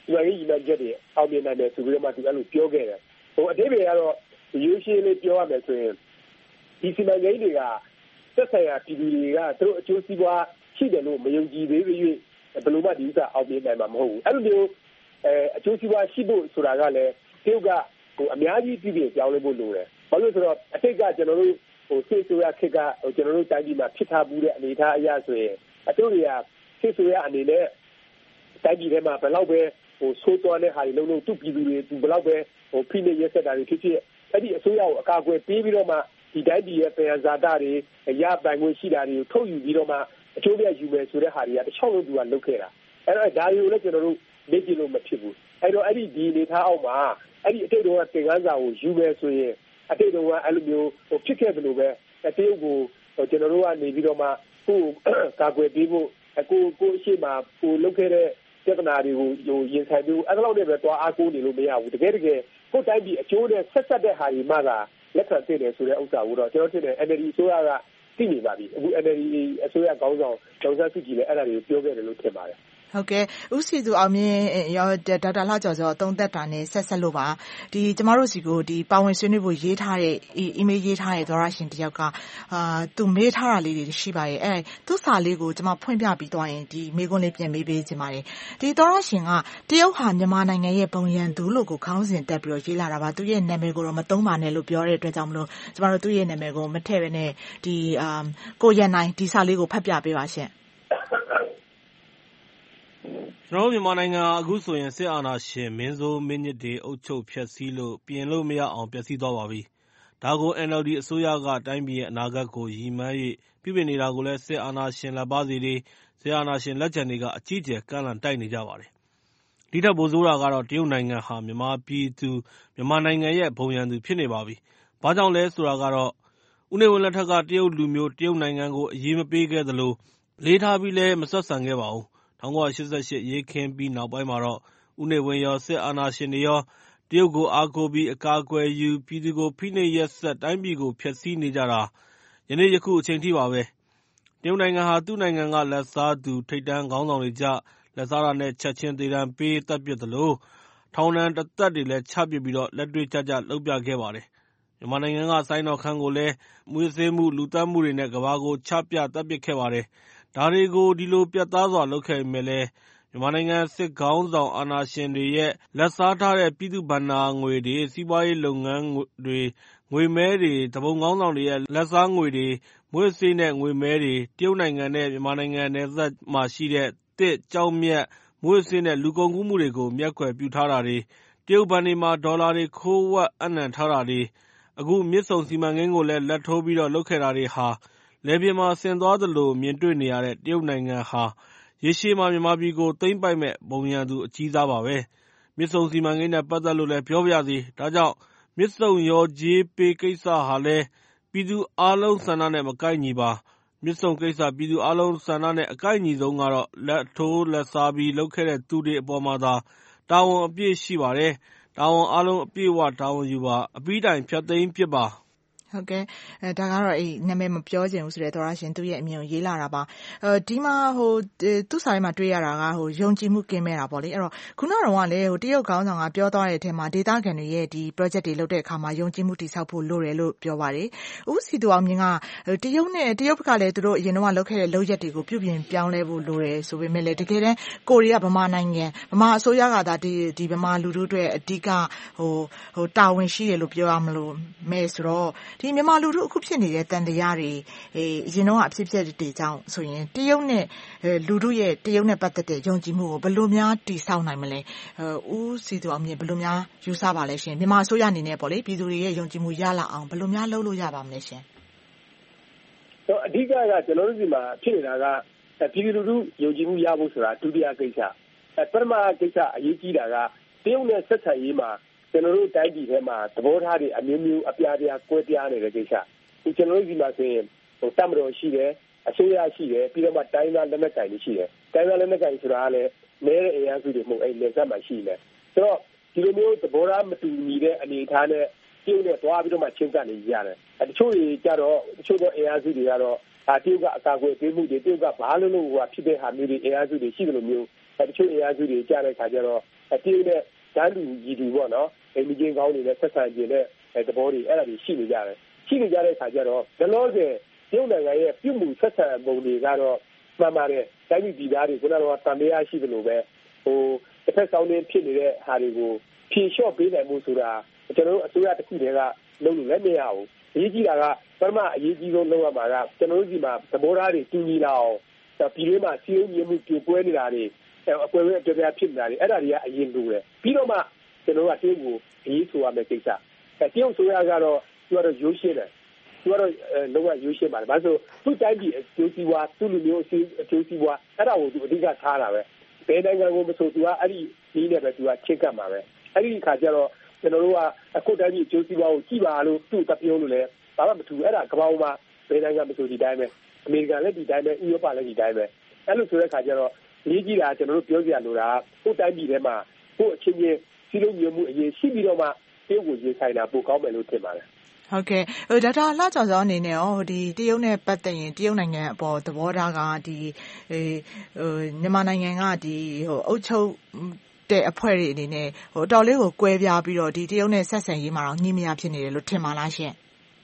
စီမံကိန်းရည်မှန်းချက်တွေအောင်မြင်နိုင်တယ်ဆိုပြီးတော့မှသူအဲ့လိုပြောခဲ့တယ်ဟိုအတိတ်တွေကတော့ရိုးရှင်းလေးပြောရမယ်ဆိုရင်ဒီစီမံကိန်းတွေကသက်ဆိုင်ရာပြည်သူတွေကသူတို့အကျိုးစီးပွားရှိတယ်လို့မယုံကြည်သေး၍ဘယ်လိုမှဒီဥစ္စာအောင်မြင်နိုင်မှာမဟုတ်ဘူးအဲ့လိုမျိုးအဲအကျိုးစီးပွားရှိဖို့ဆိုတာကလည်းတရုတ်ကဟိုအများကြီးပြည်ပြည်ကြောင်းလဲဖို့လိုတယ်ဘာလို့ဆိုတော့အတိတ်ကကျွန်တော်တို့ဟိုစစ်ဆိုရခေတ်ကဟိုကျွန်တော်တို့တိုင်းပြည်မှာဖြစ်ထားမှုတဲ့အနေအထားအရဆိုရင်အတူတွေကစစ်ဆိုရအနေနဲ့တိုင်းပြည်ထဲမှာဘယ်လောက်ပဲဟိုဆိုးသွားတဲ့ဟာတွေလုံးလုံးသူ့ပြည်သူတွေသူဘယ်လောက်ပဲဟိုဖိနှိပ်ရက်စက်တာတွေဖြစ်ဖြစ်အဲ့ဒီအစိုးရကိုအကာအကွယ်ပေးပြီးတော့မှဒီတိုင်းပြည်ရဲ့ပြည်ဇာတာတွေရပိုင်ခွင့်ရှိတာတွေကိုထုတ်ယူပြီးတော့မှအကျိုးပြယူမယ်ဆိုတဲ့ဟာတွေကတစ်ချောင်းလုံးသူကလုပ်ခဲ့တာအဲ့တော့ဒါတွေကိုလည်းကျွန်တော်တို့လေ့ကျင့်လို့မဖြစ်ဘူးအဲ့တော့အဲ့ဒီဒီအနေထားအောက်မှာအဲ့ဒီအတိတ်တော့သင်ခန်းစာကိုယူမယ်ဆိုရင်အတိတ်တော့အဲ့လိုမျိုးဟိုဖြစ်ခဲ့တယ်လို့ပဲတရုတ်ကိုကျွန်တော်တို့ကနေပြီးတော့မှကိုယ်ကာကွယ်ပေးဖို့ကိုကိုအရှိမကိုလုပ်ခဲ့တဲ့ပြဿနာတွေကိုဟိုရင်ဆိုင်ပြီးအဲ့လောက်နဲ့ပဲတွားအားကိုးနေလို့မရဘူးတကယ်တကယ်ကိုယ်တိုင်းပြည်အကျိုးနဲ့ဆက်ဆက်တဲ့ဟာတွေမှသာလက်ခံသိတယ်ဆိုတဲ့ဥစ္စာကိုတော့ကျွန်တော်ထင်တယ် N L D အစိုးရကသိနေပါပြီအခု N L D အစိုးရခေါင်းဆောင်ဒေါက်တာစုကြည်လည်းအဲ့ဒါတွေကိုပြောခဲ့တယ်လို့ထင်ပါတယ်ဟုတ်ကဲ့ဦးစီသူအောင်မြင့်ရောဒေါက်တာလှကျော်စောသုံးသက်တာနဲ့ဆက်ဆက်လို့ပါဒီကျမတို့စီကိုဒီပါဝင်ဆွေးနွေးဖို့ရေးထားတဲ့ email ရေးထားတဲ့သောရရှင်တယောက်ကအာသူမေးထားတာလေးတွေရှိပါရဲ့အဲသူစာလေးကိုကျမဖွင့်ပြပြီးသွားရင်ဒီမေးခွန်းလေးပြန်မေးပေးချင်ပါတယ်ဒီသောရရှင်ကတရုတ်ဟာမြန်မာနိုင်ငံရဲ့ပုံရန်သူလို့ကိုခေါင်းစဉ်တက်ပြီးတော့ရေးလာတာပါသူရဲ့နာမည်ကိုတော့မသုံးပါနဲ့လို့ပြောတဲ့အတွက်ကြောင့်မလို့ကျမတို့သူ့ရဲ့နာမည်ကိုမထည့်ဘဲနဲ့ဒီအာကိုရန်နိုင်ဒီစာလေးကိုဖတ်ပြပေးပါရှင်ကျွန်တော်မြန်မာနိုင်ငံအခုဆိုရင်စစ်အာဏာရှင်မင်းဆိုးမင်းညစ်တွေအုပ်ချုပ်ဖျက်ဆီးလို့ပြင်လို့မရအောင်ပျက်စီးသွားပါပြီ။ဒါကို N L D အစိုးရကတိုင်းပြည်ရဲ့အနာဂတ်ကိုရည်မှန်း၍ပြုပြင်နေတာကိုလည်းစစ်အာဏာရှင်လက်ပါစီတွေစစ်အာဏာရှင်လက်ကျန်တွေကအကြီးကျယ်ကန့်လန့်တိုက်နေကြပါတယ်။ဒီထက်ပိုဆိုးတာကတော့တရုတ်နိုင်ငံဟာမြန်မာပြည်သူမြန်မာနိုင်ငံရဲ့ဘုံရန်သူဖြစ်နေပါပြီ။ဘာကြောင့်လဲဆိုတာကတော့ဦးနေဝင်းလက်ထက်ကတရုတ်လူမျိုးတရုတ်နိုင်ငံကိုအရေးမပေးခဲ့သလိုလေးထားပြီးလည်းမဆက်ဆံခဲ့ပါဘူး။၁၉၈၈ရေးခင်းပြီးနောက်ပိုင်းမှာတော့ဦးနေဝင်းရောစစ်အာဏာရှင်တွေရောတရုတ်ကိုအားကိုးပြီးအကာအကွယ်ယူပြည်သူကိုဖိနှိပ်ရက်စက်တိုင်းပြည်ကိုဖျက်ဆီးနေကြတာယနေ့ယခုအချိန်ထိပါပဲတရုတ်နိုင်ငံဟာသူ့နိုင်ငံကလက်စားသူထိပ်တန်းခေါင်းဆောင်တွေကြလက်စားတာနဲ့ချက်ချင်းသေဒဏ်ပေးတပ်ပစ်သလိုထောင်ဒဏ်တစ်သက်တွေလည်းချပစ်ပြီးတော့လက်တွေ့ကျကျလုပ်ပြခဲ့ပါတယ်မြန်မာနိုင်ငံကစိုင်းတော်ခန်းကိုလည်းမွေးစေးမှုလူသက်မှုတွေနဲ့ကဘာကိုချပြတပ်ပစ်ခဲ့ပါတယ်ဒါတွေကိုဒီလိုပြတ်သားစွာလုပ်ခဲ့ပေမဲ့လည်းမြန်မာနိုင်ငံစစ်ခေါင်းဆောင်အာဏာရှင်တွေရဲ့လက်စားထားတဲ့ပြည်သူ့ဘဏ္ဍာငွေတွေစီးပွားရေးလုပ်ငန်းတွေငွေမဲတွေတပုံခေါင်းဆောင်တွေရဲ့လက်စားငွေတွေမွေးစေးနဲ့ငွေမဲတွေတရုတ်နိုင်ငံနဲ့မြန်မာနိုင်ငံနယ်စပ်မှာရှိတဲ့တစ်ကြောက်မြတ်မွေးစေးနဲ့လူကုန်ကူးမှုတွေကိုမျက်ကွယ်ပြုထားတာတွေတရုတ်ဘဏ်တွေမှာဒေါ်လာတွေခိုးဝှက်အနှံထားတာတွေအခုမြစ်ဆုံစီမံကိန်းကိုလည်းလက်ထိုးပြီးတော့လုပ်ခဲ့တာတွေဟာလယ်ပြင်မှာဆင်သွားသလိုမြင်တွေ့နေရတဲ့တရုတ်နိုင်ငံဟာရေရှည်မှာမြန်မာပြည်ကိုသိမ်းပိုက်မဲ့ဘုံရန်သူအကြီးစားပါပဲမြစ်ဆုံစီမံကိန်းနဲ့ပတ်သက်လို့လည်းပြောပြစီဒါကြောင့်မြစ်ဆုံရောကြေးပေးကိစ္စဟာလည်းပြည်သူအလုံးဆန္ဒနဲ့မကိုက်ညီပါမြစ်ဆုံကိစ္စပြည်သူအလုံးဆန္ဒနဲ့အကိုက်ညီဆုံးကတော့လက်ထိုးလက်စားပြီးလုပ်ခဲ့တဲ့သူတွေအပေါ်မှာသာတာဝန်အပြည့်ရှိပါတယ်တာဝန်အလုံးအပြည့်ဝတာဝန်ယူပါအပြီးတိုင်ဖြတ်သိမ်းပစ်ပါဟုတ်ကဲ့အဲဒါကတော့အဲ့နာမည်မပြောချင်ဘူးဆိုတဲ့သောရရှင်သူရဲ့အမြင်ကိုရေးလာတာပါအဲဒီမှာဟိုသူ့စာထဲမှာတွေ့ရတာကဟိုယုံကြည်မှုကင်းမဲ့တာပေါ့လေအဲ့တော့ခုနကတော့လည်းဟိုတရုတ်ခေါင်းဆောင်ကပြောသွားတဲ့အထက်မှာဒေတာကန်တွေရဲ့ဒီ project တွေလုပ်တဲ့အခါမှာယုံကြည်မှုတည်ဆောက်ဖို့လိုတယ်လို့ပြောပါတယ်ဦးစီသူအောင်မြင့်ကတရုတ်နဲ့တရုတ်ဘက်ကလည်းသူတို့အရင်တော့လုပ်ခဲ့တဲ့လုပ်ရက်တွေကိုပြုပြင်ပြောင်းလဲဖို့လိုတယ်ဆိုပေမဲ့လည်းတကယ်တမ်းကိုရီးယားဗမာနိုင်ငံဗမာအစိုးရကသာဒီဒီဗမာလူထုတွေအဓိကဟိုဟိုတာဝန်ရှိတယ်လို့ပြောရမလို့မဲဆိုတော့ဒီမြန်မာလူထုအခုဖြစ်နေတဲ့တန်တရားတွေအဲအရင်တော့အဖြစ်ဖြစ်တွေကြောင့်ဆိုရင်တရုတ်နဲ့လူထုရဲ့တရုတ်နဲ့ပတ်သက်တဲ့ယုံကြည်မှုကိုဘယ်လိုများတည်ဆောက်နိုင်မလဲဦးစီသူအောင်မြင့်ဘယ်လိုများယူဆပါလဲရှင်မြန်မာအစိုးရအနေနဲ့ပေါ့လေပြည်သူတွေရဲ့ယုံကြည်မှုရလာအောင်ဘယ်လိုများလုပ်လို့ရပါမလဲရှင်ဆိုအဓိကကကျွန်တော်တို့ဒီမှာဖြစ်နေတာကပြည်သူလူထုယုံကြည်မှုရဖို့ဆိုတာဒုတိယကိစ္စအဲပထမကိစ္စအရေးကြီးတာကတရုတ်နဲ့ဆက်ဆံရေးမှာကျွန်တော်တို့တိုင်းပြည်ထဲမှာသဘောထားတွေအမျိုးမျိုးအပြားပြားကွဲပြားနေတဲ့ကိစ္စဒီကျွန်တော်တို့ဒီမှာဆိုရင်ဟိုတမတော်ရှိတယ်အစိုးရရှိတယ်ပြီးတော့မှတိုင်းသားလက်နက်ကိုင်တွေရှိတယ်တိုင်းသားလက်နက်ကိုင်ဆိုတာကလည်းနဲတဲ့အင်အားစုတွေမဟုတ်အဲ့လက်ဆက်မှာရှိတယ်ဆိုတော့ဒီလိုမျိုးသဘောထားမတူညီတဲ့အနေအထားနဲ့ပြုတ်နဲ့တွားပြီးတော့မှချင်းကပ်နေရတယ်အဲတချို့တွေကြတော့တချို့သောအင်အားစုတွေကတော့အာတရုတ်ကအကာအကွယ်ပေးမှုတွေတရုတ်ကဘာလို့လို့ဟိုဖြစ်တဲ့ဟာမျိုးတွေအင်အားစုတွေရှိတယ်လို့မျိုးအဲတချို့အင်အားစုတွေကြားတဲ့ခါကျတော့တရုတ်နဲ့တန်းတူရည်တူပေါ့နော်အိမ်ကြီးကောင်းတွေနဲ့ဆက်ဆံခြင်းနဲ့သဘောတွေအဲ့ဒါတွေရှိနေကြတယ်ရှိနေကြတဲ့အခါကျတော့ဒလောဆယ်တရုတ်နိုင်ငံရဲ့ပြုမှုဆက်ဆံပုံတွေကတော့မှန်ပါတယ်တိုင်းပြည်ပြည်သားတွေခုနကတော့တန်တရားရှိတယ်လို့ပဲဟိုတစ်ဖက်ဆောင်နေဖြစ်နေတဲ့ဟာတွေကိုဖြေလျှော့ပေးနိုင်မှုဆိုတာကျွန်တော်တို့အစိုးရတစ်ခုတည်းကလုပ်လို့လည်းမရဘူးအရေးကြီးတာကပထမအရေးကြီးဆုံးလုပ်ရမှာကကျွန်တော်တို့ဒီမှာသဘောထားတွေတူညီလာအောင်ပြည်တွင်းမှာစီးရုံးမြင်မှုပြပွဲနေတာတွေအကွယ်ဝဲအပြပြဖြစ်နေတာတွေအဲ့ဒါတွေကအရင်လိုတယ်ပြီးတော့မှကျွန်တော်တို့ကတရုတ်ကိုအရေးဆိုရမယ့်ကိစ္စအဲတရုတ်ဆိုရကတော့သူကတော့ရိုးရှင်းတယ်သူကတော့လုံးဝရိုးရှင်းပါတယ်ဘာလို့သူ့တိုင်းပြည်အကျိုးစီးပွားသူ့လူမျိုးအကျိုးစီးပွားအဲ့ဒါကိုသူအဓိကထားတာပဲဘယ်နိုင်ငံကိုမဆိုသူကအဲ့ဒီနည်းနဲ့ပဲသူကချစ်ကပ်မှာပဲအဲ့ဒီခါကျတော့ကျွန်တော်တို့ကအခုတိုင်းပြည်အကျိုးစီးပွားကိုကြည့်ပါလို့သူ့တပြုံးလို့လည်းဘာမှမထူအဲ့ဒါကမ္ဘာမှာဘယ်နိုင်ငံမဆိုဒီတိုင်းပဲအမေရိကန်လည်းဒီတိုင်းပဲဥရောပလည်းဒီတိုင်းပဲအဲ့လိုဆိုတဲ့ခါကျတော့ရေးကြီးတာကျွန်တော်တို့ပြောကြရလို့တာကိုယ်တိုင်းပြည်ထဲမှာကိုယ်အချင်းချင်းစီးလုံးမျိုးမှုအရေးရှိပြီးတော့မှတရုတ်ကိုရေးဆိုင်တာပိုကောင်းမယ်လို့ထင်ပါတယ်ဟုတ်ကဲ့ဟိုဒေါက်တာလှကျော်စောအနေနဲ့ရောဒီတရုတ်နဲ့ပတ်သက်ရင်တရုတ်နိုင်ငံအပေါ်သဘောထားကဒီဟိုမြန်မာနိုင်ငံကဒီဟိုအုပ်ချုပ်တဲ့အဖွဲ့တွေအနေနဲ့ဟိုတော်လေးကိုကွဲပြားပြီးတော့ဒီတရုတ်နဲ့ဆက်ဆံရေးမှာတော့ညှိမရဖြစ်နေတယ်လို့ထင်ပါလားရှင်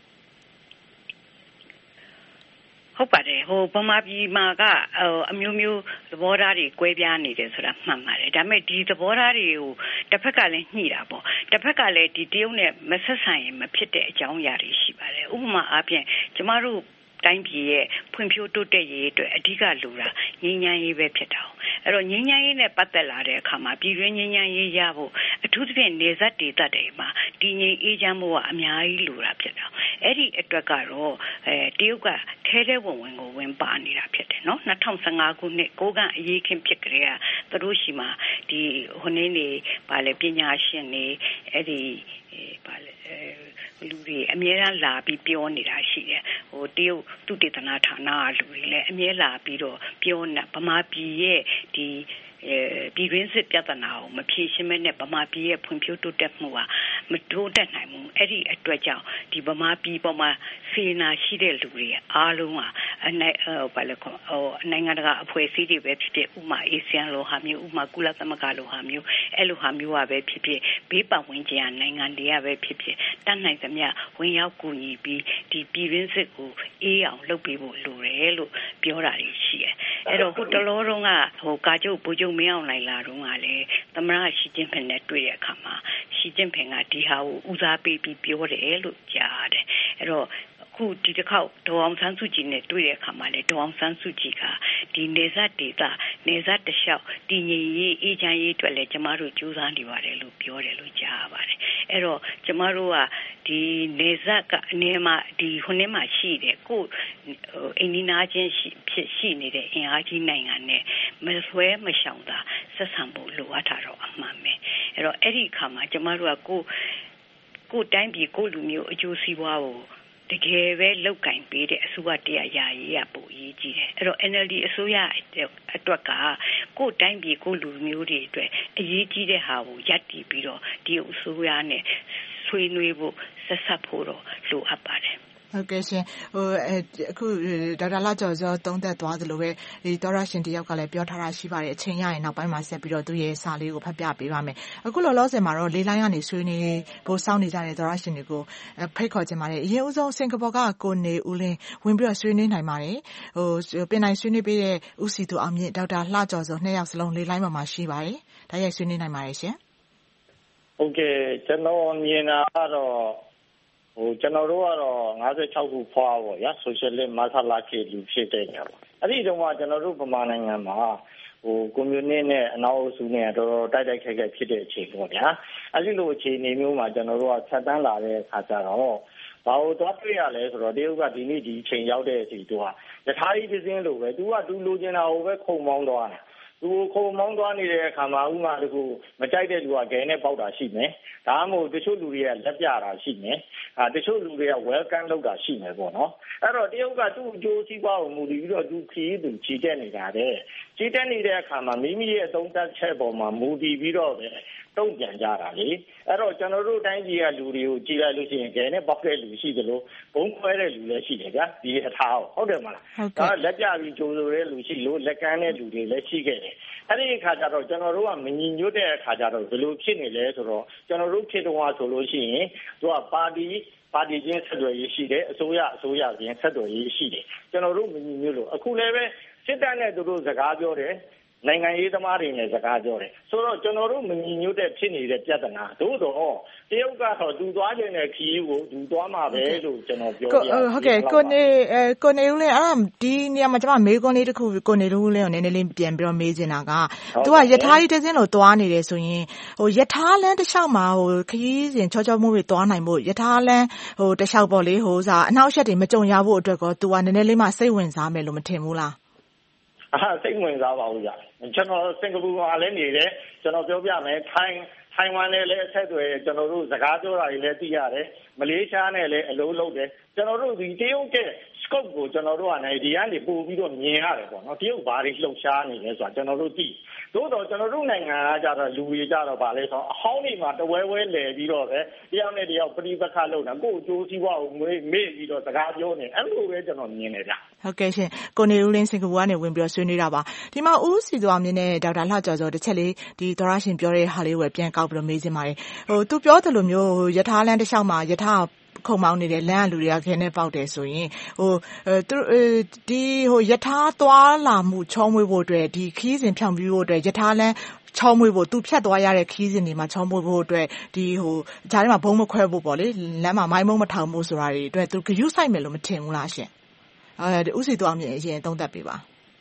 ဟုတ်ပါတယ်ဟိုဗမာပြည်မှာကဟိုအမျိုးမျိုးသဘောထားတွေကွဲပြားနေတယ်ဆိုတာမှန်ပါတယ်ဒါပေမဲ့ဒီသဘောထားတွေကိုတစ်ဖက်ကလည်းညှိတာပေါ့တစ်ဖက်ကလည်းဒီတရုတ်နဲ့မဆက်ဆံရင်မဖြစ်တဲ့အကြောင်းအရာတွေရှိပါတယ်ဥပမာအားဖြင့်ကျမတို့တိုင်းပြည်ရဲ့ဖွံ့ဖြိုးတိုးတက်ရေးအတွက်အဓိကလိုတာငြိမ်းချမ်းရေးပဲဖြစ်တာ။အဲ့တော့ငြိမ်းချမ်းရေးနဲ့ပတ်သက်လာတဲ့အခါမှာပြည်တွင်းငြိမ်းချမ်းရေးရဖို့အထူးသဖြင့်နေဆက်ဒေသတွေမှာတည်ငြိမ်အေးချမ်းမှုကအများကြီးလိုတာဖြစ်တာ။အဲ့ဒီအတွက်ကတော့အဲတရုတ်ကထဲထဲဝင်ဝင်ကိုဝင်ပါနေတာဖြစ်တယ်နော်။၂၀၁၅ခုနှစ်ကိုကန့်အရေးခင်းဖြစ်ကြတဲ့သူတို့ရှိမှာဒီဟိုနေ့နေပါလေပညာရှင်တွေအဲ့ဒီပါလေလူတွေအများအားလာပြီးပြောနေတာရှိတယ်ဟိုတရုတ်သူတေသနာဌာနကလူတွေလည်းအများလာပြီးတော့ပြောနေဗမာပြည်ရဲ့ဒီအဲပြည်ရင်းစစ်ပြဿနာကိုမဖြေရှင်းမဲနဲ့ဗမာပြည်ရဲ့ဖွံ့ဖြိုးတိုးတက်မှုကမတိုးတက်နိုင်ဘူးအဲ့ဒီအတွက်ကြောင့်ဒီဗမာပြည်ပေါ်မှာစေနာရှိတဲ့လူတွေအားလုံးကအနိုင်ဟိုဘာလဲဟိုနိုင်ငံတကာအဖွဲ့အစည်းတွေပဲဖြစ်ဖြစ်ဥမာအေဆီယံလိုဟာမျိုးဥမာကုလသမဂ္ဂလိုဟာမျိုးအဲ့လိုဟာမျိုးကပဲဖြစ်ဖြစ်ဘေးပတ်ဝန်းကျင်နိုင်ငံတွေကပဲဖြစ်ဖြစ်တတ်နိုင်သမျှဝင်ရောက်ကူညီပြီးဒီပြည်ရင်းစစ်ကိုအေးအောင်လုပ်ပေးဖို့လိုတယ်လို့ပြောတာရှိတယ်အဲ့တော့ဟိုတလောတုန်းကဟိုကာကျုပ်ဘူကျုံမင်းအောင်လိုက်လာတော့ကလည်းသမရရှီကျင်းဖင်နဲ့တွေ့တဲ့အခါမှာရှီကျင်းဖင်ကဒီဟာကိုဦးစားပေးပြီးပြောတယ်လို့ကြားတယ်အဲ့တော့ခုဒီတစ်ခေါက်ဒေါ်အောင်ဆန်းစုကြည်နဲ့တွေ့တဲ့အခါမှာလေဒေါ်အောင်ဆန်းစုကြည်ကဒီနေဆက်ဒေသနေဆက်တလျှောက်တည်ငြိမ်ရေးအေးချမ်းရေးအတွက်လည်းကျမတို့ကြိုးစားနေပါတယ်လို့ပြောတယ်လို့ကြားပါတယ်အဲ့တော့ကျမတို့ကဒီနေဆက်ကအနည်းမှဒီခုနှစ်မှရှိတယ်ကိုအိန္ဒိနာချင်းရှိဖြစ်ရှိနေတဲ့အင်အားကြီးနိုင်ငံနဲ့မဆွဲမရှောင်တာဆက်ဆံဖို့လိုအပ်တာတော့အမှန်ပဲအဲ့တော့အဲ့ဒီအခါမှာကျမတို့ကကိုကိုတိုင်းပြည်ကိုလူမျိုးအကျိုးစီးပွားကိုတကယ်ပဲလောက်ကင်ပေးတဲ့အစိုးရတရားရာရေးရပို့ရေးကြည့်တယ်အဲ့တော့ N L D အစိုးရအတွက်ကကိုတိုင်းပြည်ကိုလူမျိုးတွေအတွက်အရေးကြီးတဲ့ဟာကိုရပ်တည်ပြီးတော့ဒီအစိုးရနဲ့ဆွေးနွေးဖို့ဆက်ဆက်ဖို့တော့လိုအပ်ပါတယ်ဟုတ်ကဲ့ရှင်ဟိုအခုဒေါက်တာလှကျော်စောသုံးသက်သွားသလိုပဲဒီသောရရှင်တယောက်ကလည်းပြောထားတာရှိပါတယ်အချိန်ရရင်နောက်ပိုင်းမှာဆက်ပြီးတော့သူ့ရဲ့စာလေးကိုဖတ်ပြပေးပါမယ်အခုလောလောဆယ်မှာတော့လေးလိုင်းကနေဆွေးနွေးဖို့စောင့်နေကြတဲ့သောရရှင်တွေကိုဖိတ်ခေါ်ခြင်းပါတယ်အရင်ဦးဆုံးစင်ကာပူကကိုနေဦးလင်းဝင်ပြီးတော့ဆွေးနွေးနိုင်ပါတယ်ဟိုပင်နိုင်ဆွေးနွေးပေးတဲ့ဦးစီသူအောင်မြင့်ဒေါက်တာလှကျော်စောနှစ်ယောက်စလုံးလေးလိုင်းပေါ်မှာရှိပါတယ်ဒါရိုက်ဆွေးနွေးနိုင်ပါတယ်ရှင်ဟုတ်ကဲ့ကျွန်တော်မြင်တာကတော့ဟိုကျွန်တော်တို့ကတော့၅၆ခုဖွာပေါ့ဗျာဆိုရှယ်လစ်မဆလာခေလူဖြစ်တဲ့ကြပါအဲ့ဒီတော့မှကျွန်တော်တို့ဗမာနိုင်ငံမှာဟိုကွန်မြူနစ်နဲ့အနောက်အုပ်စုနဲ့တော့တိုက်တိုက်ခိုက်ခိုက်ဖြစ်တဲ့အချိန်ပေါ့ဗျာအဲ့ဒီလိုအခြေအနေမျိုးမှာကျွန်တော်တို့ကဆက်တန်းလာတဲ့အခါကျတော့ဘာလို့သွားတွေ့ရလဲဆိုတော့တရုတ်ကဒီနေ့ဒီအချိန်ရောက်တဲ့အချိန်သူကယထာကြီးတစ်စင်းလိုပဲသူကသူလိုချင်တာကိုပဲခုံမောင်းသွားတယ်သူခုံမောင်းသွားနေတဲ့အခါမှာဥမာတကူမကြိုက်တဲ့လူကဂဲနဲ့ပေါက်တာရှိမယ်ဒါမှမဟုတ်တချို့လူတွေကလက်ပြတာရှိမယ်အာတချို့လူတွေက welcome လုပ်တာရှိမယ်ပေါ့နော်အဲ့တော့တရုတ်ကသူ့အကျိုးစီးပွားကိုမူတည်ပြီးတော့သူခီးသူချီတက်နေတာတဲ့ကြီးတက်နေတဲ့အခါမှာမိမိရဲ့သုံးသပ်ချက်ပေါ်မှာမူတည်ပြီးတော့ပဲတုံ့ပြန်ကြတာလေအဲ့တော့ကျွန်တော်တို့တိုင်းပြည်ကလူတွေကိုကြည်လိုက်လို့ရှိရင်ကဲနဲ့ပေါက်တဲ့လူရှိသလိုဘုံခွဲတဲ့လူလည်းရှိတယ်ဗျာဒီအထားဟုတ်တယ်မလားဒါလက်ပြပြီးကြိုးဆိုတဲ့လူရှိလို့လက်ကမ်းတဲ့လူတွေလည်းရှိခဲ့တယ်အဲ့ဒီအခါကျတော့ကျွန်တော်တို့ကမညီညွတ်တဲ့အခါကျတော့ဘယ်လိုဖြစ်နေလဲဆိုတော့ကျွန်တော်တို့ဖြစ်တော့ဆိုလို့ရှိရင်သူကပါတီပါတီချင်းဆက်သွယ်ရေးရှိတယ်အစိုးရအစိုးရချင်းဆက်သွယ်ရေးရှိတယ်ကျွန်တော်တို့မညီညွတ်လို့အခုလည်းပဲစစ်တပ်နဲ့သူတို့စကားပြောတယ်နိုင်ငံရေးသမားတွေနဲ့စကားပြောတယ်ဆိုတော့ကျွန်တော်တို့မညီညွတ်တဲ့ဖြစ်နေတဲ့ပြဿနာသို့တော့တရုတ်ကတော့သူသွားခြင်းတဲ့ခီးကိုသူသွားမှာပဲလို့ကျွန်တော်ပြောပြဟုတ်ကဲ့ကိုနေကိုနေဦးလင်းအဲ့ဒီနေရာမှာကျွန်မမေးခွန်းလေးတစ်ခုကိုနေဦးလင်းကိုနည်းနည်းလေးပြန်ပြီးတော့မေးချင်တာကသူကယထာကြီးတစ်စင်းလို့သွားနေတယ်ဆိုရင်ဟိုယထာလန်းတစ်လျှောက်မှာဟိုခီးစဉ်ချောချောမိုးတွေသွားနိုင်ဖို့ယထာလန်းဟိုတစ်လျှောက်ပေါ့လေဟိုစားအနောက်ရှက်တွေမကြုံရဖို့အတွက်ကောသူကနည်းနည်းလေးမှစိတ်ဝင်စားမယ်လို့မထင်ဘူးလားအာစိတ်ဝင်စားပါဦးကြာကျွန်တော်စင်ကာပူမှာလည်းနေတယ်ကျွန်တော်ပြောပြမယ်ထိုင်းထိုင်ဝမ်နဲ့လည်းအဆက်အသွယ်ကျွန်တော်တို့စကားပြောတာတွေလည်းသိရတယ်မလေးရှားနဲ့လည်းအလုံးလုံးတယ်ကျွန်တော်တို့ဒီတရုတ်ရဲ့ scope ကိုကျွန်တော်တို့ကနေဒီကနေပို့ပြီးတော့မြင်ရတယ်ပေါ့နော်တရုတ်ဘာတွေလှုပ်ရှားနေလဲဆိုတာကျွန်တော်တို့သိသို့တော့ကျွန်တော်တို့နိုင်ငံကကြတော့လူတွေကြတော့ဗာလဲဆိုအဟောင်းတွေမှာတဝဲဝဲလဲပြီးတော့ပဲတယောက်နဲ့တယောက်ပဋိပက္ခလုပ်တာကိုယ်အကျိုးစီးပွားကိုမေ့မေ့ပြီးတော့စကားပြောနေအဲ့လိုပဲကျွန်တော်မြင်နေကြဟုတ်ကဲ့ရှင်ကိုနေဦးလင်းစင်ကာပူကနေဝင်ပြီးတော့ဆွေးနွေးတာပါဒီမှာဦးစီသွားမြင့်နဲ့ဒေါက်တာလှကျော်စောတစ်ချက်လေးဒီသောရရှင်ပြောတဲ့ဟာလေးကိုပြန်ကောက်ပြီးတော့မေးချင်ပါတယ်ဟိုသူပြောတယ်လို့မျိုးယထာလန်းတစ်လျှောက်မှာယထာခုံမောင်းနေတဲ့လမ်းလူတွေကခဲနဲ့ပေါက်တယ်ဆိုရင်ဟိုသူဒီဟိုယထာသွားလာမှုချောမွေ့ဖို့အတွက်ဒီခီးစဉ်ဖြောင်ပြဖို့အတွက်ယထာလန်းချောမွေ့ဖို့သူဖြတ်သွားရတဲ့ခီးစဉ်တွေမှာချောမွေ့ဖို့အတွက်ဒီဟိုဂျားထဲမှာဘုံမခွဲဖို့ပေါ့လေလမ်းမှာမိုင်းမုံမထောင်ဖို့ဆိုတာတွေအတွက်သူဂရုစိုက်မယ်လို့မထင်ဘူးလားရှင်အဲဥစီသွားမြင်အရင်သုံးသပ်ပေးပါ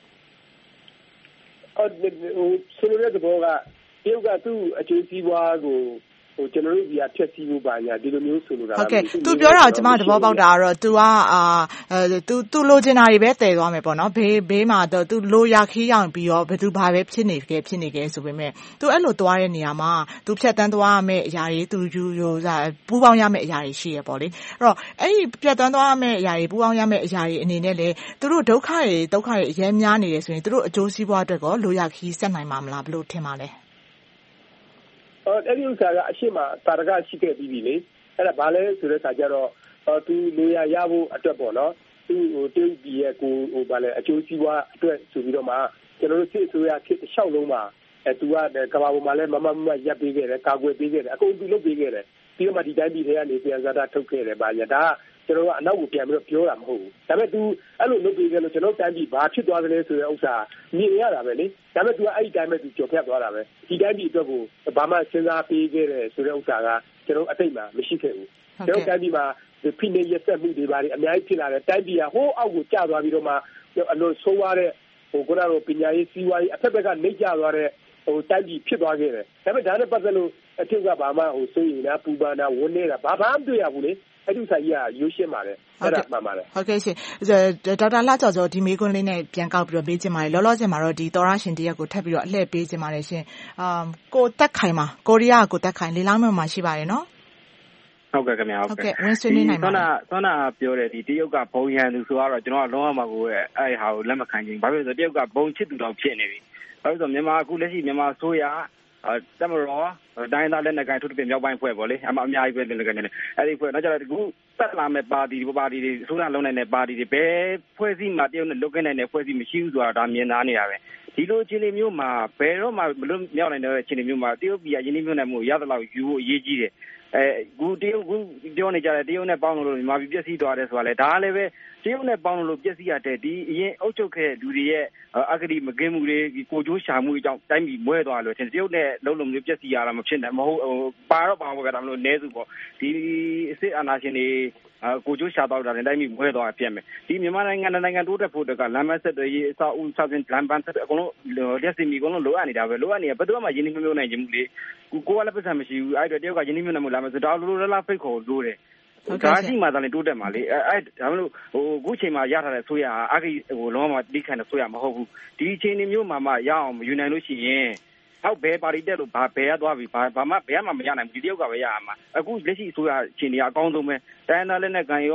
ဟုတ်ဟိုဆိုလိုတဲ့သဘောကတရုတ်ကသူ့အကျိုးစီးပွားကိုဟိုကျွန်တော်တို့ဒီအဖြတ်စီးဖို့ပါညာဒီလိုမျိုးဆိုလိုတာဟုတ်ကဲ့သူပြောတာကိုကျွန်မသဘောပေါက်တာကတော့ तू ကအာသူသူလိုချင်တာတွေပဲတည်သွားမယ်ပေါ့နော်ဘေးဘေးမှာတော့ तू လိုရခီးရောက်ပြီးတော့ဘယ်သူဘာပဲဖြစ်နေခဲ့ဖြစ်နေခဲ့ဆိုပေမဲ့ तू အဲ့လိုသွားတဲ့နေရာမှာ तू ဖြတ်တန်းသွားရမယ့်အရာတွေ तू ယူယူစားပူးပေါင်းရမယ့်အရာတွေရှိရပေါ့လေအဲ့တော့အဲ့ဒီဖြတ်တန်းသွားရမယ့်အရာတွေပူးပေါင်းရမယ့်အရာတွေအနေနဲ့လေသူတို့ဒုက္ခတွေဒုက္ခတွေအများများနေတယ်ဆိုရင်သူတို့အကျိုးစီးပွားအတွက်ကောလိုရခီးဆက်နိုင်မှာမလားဘယ်လိုထင်ပါလဲအဲ့ဒီဥစ္စာကအရှိမတာရကရှိခဲ့ပြီးပြီလေအဲ့ဒါဘာလဲဆိုတဲ့အခါကျတော့သူနေရရဖို့အတွက်ပေါ့နော်သူဟိုတိတ်ပြီးရဲ့ကိုဟိုဘာလဲအကျိုးစီးပွားအတွက်ဆိုပြီးတော့မှကျွန်တော်တို့စစ်အစိုးရဖြစ်တစ်လျှောက်လုံးမှာအဲသူကကဘာပေါ်မှာလဲမမမရပ်ပေးခဲ့တယ်ကာကွယ်ပေးခဲ့တယ်အကုန်သူလုပ်ပေးခဲ့တယ်ပြီးတော့မှဒီတိုင်းပြည်တွေကနေပြန်စားတာထုတ်ခဲ့တယ်ဗာညာဒါကျွန်တော်ကအနောက်ကိုပြန်ပြီးတော့ပြောတာမဟုတ်ဘူးဒါပေမဲ့ तू အဲ့လိုလုပ်ပေးကြလို့ကျွန်တော်တန်းပြီးဘာဖြစ်သွားသလဲဆိုတဲ့ဥစ္စာမြင်ရတာပဲလေဒါပေမဲ့ तू ကအဲ့ဒီတိုင်းပဲ तू ကြော်ဖြတ်သွားတာပဲဒီတိုင်းပြည်အတွက်ကိုဘာမှစဉ်းစားပေးခဲ့တယ်ဆိုတဲ့ဥစ္စာကကျွန်တော်အတိတ်မှာမရှိခဲ့ဘူးကျွန်တော်တန်းပြီးမှာဖိနေရဆက်မှုတွေဘာတွေအများကြီးဖြစ်လာတယ်တိုင်းပြည်ကဟိုးအောက်ကိုကျသွားပြီးတော့မှအလိုဆိုးသွားတဲ့ဟိုခုနကပညာရေးစီးပွားရေးအဖက်ဖက်ကနေကျသွားတဲ့ဟိုတိုင်းပြည်ဖြစ်သွားခဲ့တယ်ဒါပေမဲ့ဒါနဲ့ပတ်သက်လို့အထက်ကဘာမှဟိုစိုးရင်လားပူပန်တာဝန်းနေတာဘာမှမတွေ့ရဘူးလေအဲ့ဒီဆိုင်ကြီးကရိုးရှင်းပါတယ်အဲ့ဒါမှန်ပါတယ်ဟုတ်ကဲ့ရှင်ဒေါက်တာလှကျော်စောဒီမေးခွန်းလေးနဲ့ပြန်ကောက်ပြီးတော့ပေးချင်ပါတယ်လောလောဆယ်မှာတော့ဒီသောရရှင်တရက်ကိုထပ်ပြီးတော့အလှည့်ပေးချင်ပါတယ်ရှင်အာကိုတက်ခိုင်မှာကိုရီးယားကိုတက်ခိုင်လေလောင်းမြို့မှာရှိပါတယ်နော်ဟုတ်ကဲ့ခင်ဗျာဟုတ်ကဲ့ဝင်ဆွေးနွေးနိုင်ပါသောနာသောနာပြောတယ်ဒီတရုတ်ကဘုံရန်သူဆိုတော့ကျွန်တော်ကလုံးဝမကိုရဲ့အဲ့ဟာကိုလက်မခံချင်းဘာဖြစ်လို့ဆိုတရုတ်ကဘုံချစ်သူတော့ဖြစ်နေပြီဘာဖြစ်လို့ဆိုမြန်မာအခုလက်ရှိမြန်မာဆိုရတမရောတိုင်းသားလက်နက်ကိုင်ထုတ်တဲ့မြောက်ပိုင်းဖွဲ့ပေါ့လေအမအများကြီးပဲလက်နက်ကိုင်နေအဲ့ဒီဖွဲ့တော့ကျတော့အခုတက်လာမဲ့ပါတီဒီပါတီတွေအစိုးရလုံးနိုင်တဲ့ပါတီတွေဘယ်ဖွဲ့စည်းမှာတရုတ်နဲ့လုတ်ခင်းနိုင်တဲ့ဖွဲ့စည်းမရှိဘူးဆိုတာဒါမြင်သားနေတာပဲဒီလိုအခြေအနေမျိုးမှာဘယ်တော့မှမလွတ်မြောက်နိုင်တဲ့အခြေအနေမျိုးမှာတရုတ်ပြည်ကယင်းနှိမ့်နိုင်မှုရသလောက်ယူဖို့အရေးကြီးတယ်အဲအခုတရုတ်ကပြောနေကြတယ်တရုတ်နဲ့ပေါင်းလို့မြန်မာပြည်ပြည့်စည်သွားတယ်ဆိုတာလေဒါလည်းပဲတရုတ်နဲ့ပေါင်းလို့ပြည့်စည်ရတဲ့ဒီအရင်အုပ်ချုပ်ခဲ့လူတွေရဲ့အဂတိမကင်းမှုတွေကိုကြိုးရှာမှုအကြောင်းတိုင်းပြည်မွဲသွားလို့တရုတ်နဲ့လုံးလုံးမျိုးပြည့်စည်ရတာမဖြစ်နိုင်မဟုတ်ပါတော့ပါဘောကဒါမလို့နဲစုပေါ့ဒီစစ်အာဏာရှင်တွေကိုကြိုးရှာတော့တာနဲ့တိုင်းပြည်မွဲသွားပြတ်မယ်ဒီမြန်မာနိုင်ငံနိုင်ငံတိုးတက်ဖို့တကလမ်းမဆက်တွေအစာဦးဆက်စဉ်လမ်းပန်းဆက်အကုန်လုံးလက်စီမီအကုန်လုံးလိုအပ်နေတာပဲလိုအပ်နေဘယ်တော့မှရင်းနှီးမြှုပ်နှံနိုင်ခြင်းမူလေကိုကလည်းပတ်စံမရှိဘူးအဲ့တော့တရုတ်ကရင်းနှီးမြှုပ်နှံမှုလာမယ်ဆိုတော့လိုလိုလားဖိတ်ခေါ်လို့တယ်ဒါရှိမှသာလေတိုးတက်မှာလေအဲ့ဒါမလို့ဟိုအခုချိန်မှာရထားတဲ့ဆိုရအဂိဟိုလုံးဝတိခံတဲ့ဆိုရမဟုတ်ဘူးဒီအချိန်မျိုးမှာမှရအောင်ယူနိုင်လို့ရှိရင်ဟောက်ဘဲပါတီတက်လို့ဘာဘဲရသွားပြီဘာဘာမှဘဲမှမရနိုင်ဘူးဒီတယောက်ကပဲရမှာအခုလက်ရှိဆိုရအချိန်တွေအကောင်းဆုံးပဲတိုင်းသားလက်နဲ့ကန်ရော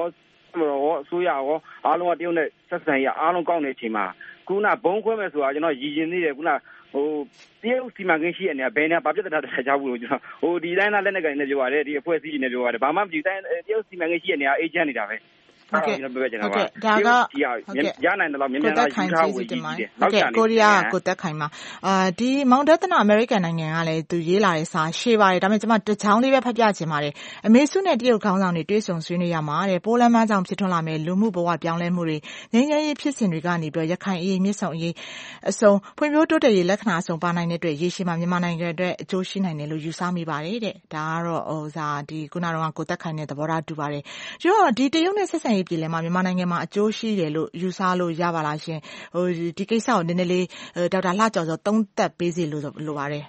မတော်ရောအစိုးရရောအားလုံးကတရုတ်နဲ့ဆက်ဆံရေးအားလုံးကောင်းတဲ့အချိန်မှာခုနဘုံခွဲမဲ့ဆိုတာကျွန်တော်ရည်ရင်သေးတယ်ခုနဟိုတရုတ်စီမံကိန်းရှိတဲ့နေရာဘယ်နေရာဘာပြဿနာတက်ကြဘူးလို့ကျွန်တော်ဟိုဒီတိုင်းသားလက်နဲ့ကန်နေပြောပါတယ်ဒီအဖွဲ့အစည်းတွေနဲ့ပြောပါတယ်ဘာမှမကြည့်တိုင်းတရုတ်စီမံကိန်းရှိတဲ့နေရာအေဂျင့်နေတာပဲဟုတ်ကဲ့ဟုတ်ကဲ့ဒါကရနိုင်တယ်လို့မြန်မြန်လာယူထားဝင်ကြည့်တယ်ဟုတ်ကဲ့ကိုရီးယားကိုတက်ခိုင်မှာအာဒီမောင်ဒသနာအမေရိကန်နိုင်ငံကလည်းသူရေးလာတဲ့စာရှေ့ပါတယ်ဒါပေမဲ့ကျွန်မတချောင်းလေးပဲဖတ်ပြချင်ပါတယ်အမေစုနဲ့တရုတ်ခေါင်းဆောင်တွေတွေ့ဆုံဆွေးနွေးရမှာတဲ့ပိုလန်မကြောင့်ဖြစ်ထွန်းလာမဲ့လူမှုဘဝပြောင်းလဲမှုတွေငြိမ်းချမ်းရေးဖြစ်စဉ်တွေကနေပြီးရခိုင်အေးမြစ်ဆုံအေးအစုံဖွံ့ဖြိုးတိုးတက်ရေးလက္ခဏာအစုံပါနိုင်တဲ့အတွက်ရေရှည်မှာမြန်မာနိုင်ငံအတွက်အကျိုးရှိနိုင်တယ်လို့ယူဆမိပါတယ်တဲ့ဒါကတော့ဟိုစာဒီခုနကတော့ကိုတက်ခိုင်နဲ့သဘောထားတူပါတယ်ကျွန်တော်ဒီတရုတ်နဲ့ဆက်ဆံရေးပြည်လဲမှာမြန်မာနိုင်ငံမှာအကျိုးရှိတယ်လို့ယူဆလို့ရပါလားရှင်ဟိုဒီကိစ္စကိုနည်းနည်းလေးဒေါက်တာလှကျော်စောသုံးသပ်ပေးစီလို့လိုပါတယ်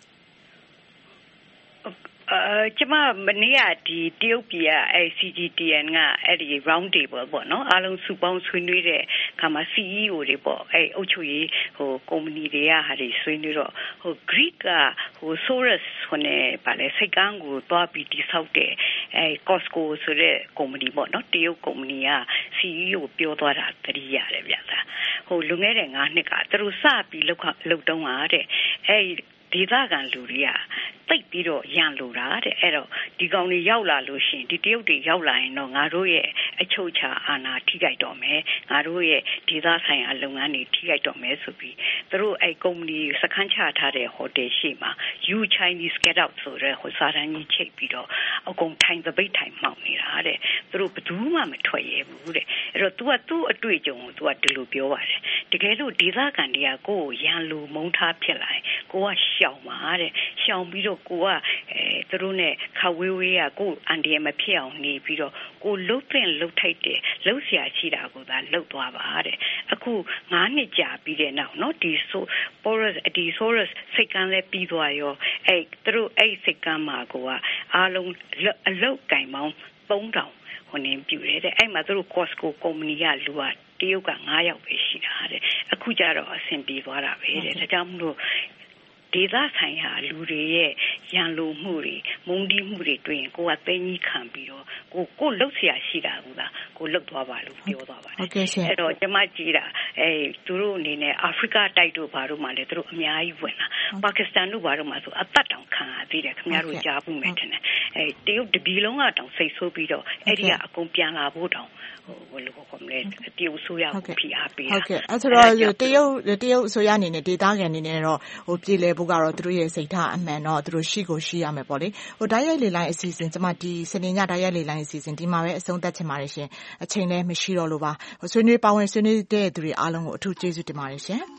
အဲကျမမနေ့ကဒီတရုတ်ပြည်ကအဲ C G T N ကအဲ့ဒီ round table ပေါ့နော်အားလုံးစုပေါင်းဆွေးနွေးတဲ့အခါမှာ C E O တွေပေါ့အဲအုပ်ချုပ်ရေးဟိုကုမ္ပဏီတွေကဟာတွေဆွေးနွေးတော့ဟို Greek ကဟို Soros ဟိုနဲ့ဗာလဲစိတ်ကန်းကိုတွားပြီးတိဆောက်တဲ့အဲ Costco ဆိုတဲ့ကုမ္ပဏီပေါ့နော်တရုတ်ကုမ္ပဏီက C E O ပြောသွားတာတတိရတယ်ဗျာဟိုလွန်ခဲ့တဲ့၅နှစ်ကသူတို့စပြီးလောက်လောက်တုံးတာတဲ့အဲဒေသခံလူတွေကတိတ်ပြီးတော့ရန်လိုတာတဲ့အဲ့တော့ဒီကောင်တွေရောက်လာလို့ရှိရင်ဒီတရုတ်တွေရောက်လာရင်တော့ငါတို့ရဲ့အချုပ်ချာအာဏာထိခိုက်တော့မယ်ငါတို့ရဲ့ဒေသဆိုင်ရာလုပ်ငန်းတွေထိခိုက်တော့မယ်ဆိုပြီးသူတို့အဲ့ကုမ္ပဏီစခန်းချထားတဲ့ဟိုတယ်ရှိမှာ You Chinese get out ဆိုတဲ့ဟိုစာတန်းကြီးချိတ်ပြီးတော့အကုန်ထိုင်သပိတ်ထိုင်မှောက်နေတာတဲ့သူတို့ဘယ်သူမှမထွက်ရဲဘူးတဲ့အဲ့တော့ तू ကသူ့အတွေ့အကြုံကို तू ကဒီလိုပြောပါတယ်တကယ်လို့ဒေသခံတွေကကိုယ်ကိုရန်လိုမုန်းထားဖြစ်လာရင်ကိုကရှောင်ပါတဲ့ရှောင်ပြီးတော့ကိုကအဲသူတို့နဲ့ခဝေးဝေးကကိုအန်ဒီယမဖြစ်အောင်နေပြီးတော့ကိုလှုပ်တဲ့လှုပ်ထိုက်တယ်လှုပ်เสียရှိတာကိုသာလှုပ်သွားပါတဲ့အခု၅နှစ်ကြာပြီးတဲ့နောက်เนาะဒီဆို Porous ဒီ Soros စိတ်ကန်းလဲပြီးသွားရောအဲသူတို့အဲ့စိတ်ကန်းမှာကိုကအားလုံးအလုတ်ကင်ပေါင်းသုံးထောင်ဟိုနေပြူတယ်တဲ့အဲ့မှာသူတို့ Costco ကုမ္ပဏီကလူကတရုတ်က၅ယောက်ပဲရှိတာတဲ့အခုကျတော့အဆင်ပြေသွားတာပဲတဲ့ဒါကြောင့်မလို့ဒေသဆိုင်ရာလူတွေရဲ့ရန်လိုမှုတွေမုန်းတီးမှုတွေတွေ့ရင်ကိုကသိကြီးခံပြီးတော့ကိုကိုလှုပ်เสียရှိတာကကိုလှုပ်သွားပါလို့ပြောသွားပါတယ်အဲ့တော့ကျမကြည့်တာအဲသူတို့အနေနဲ့အာဖရိကတိုက်တို့ဘာတို့မှလည်းသူတို့အများကြီးဝင်လာပါကစ္စတန်တို့ဘာတို့မှဆိုအသက်တောင်ခံရသေးတယ်ခင်ဗျားတို့ကြားဘူးမယ်ထင်တယ်အဲတရုတ်တပြည်လုံးကတောင်စိတ်ဆိုးပြီးတော့အဲ့ဒီကအကုန်ပြန်လာဖို့တောင်ဟိုဘယ်လိုခေါ်မလဲတရုတ်ဆိုရကိုဖိအားပေးတာဟုတ်ကဲ့အဲ့ဆိုတော့တရုတ်တရုတ်ဆိုရအနေနဲ့ဒေသခံအနေနဲ့တော့ဟိုပြည်လဲဖို့ကတော့သူတို့ရဲ့စိတ်ထားအမှန်တော့သူတို့ရှိကိုရှိရမယ်ပေါ့လေဟိုဓာတ်ရိုက်လေလိုင်းအစီအစဉ်ကျမဒီစနေညဓာတ်ရိုက်လေလိုင်းအစီအစဉ်ဒီမှာပဲအဆုံးသတ်ချင်ပါတယ်ရှင်အချိန်လည်းမရှိတော့လို့ပါဟိုဆွေးနွေးပါဝင်ဆွေးနွေးတဲ့သူတွေအားလုံးကိုအထူးကျေးဇူးတင်ပါတယ်ရှင်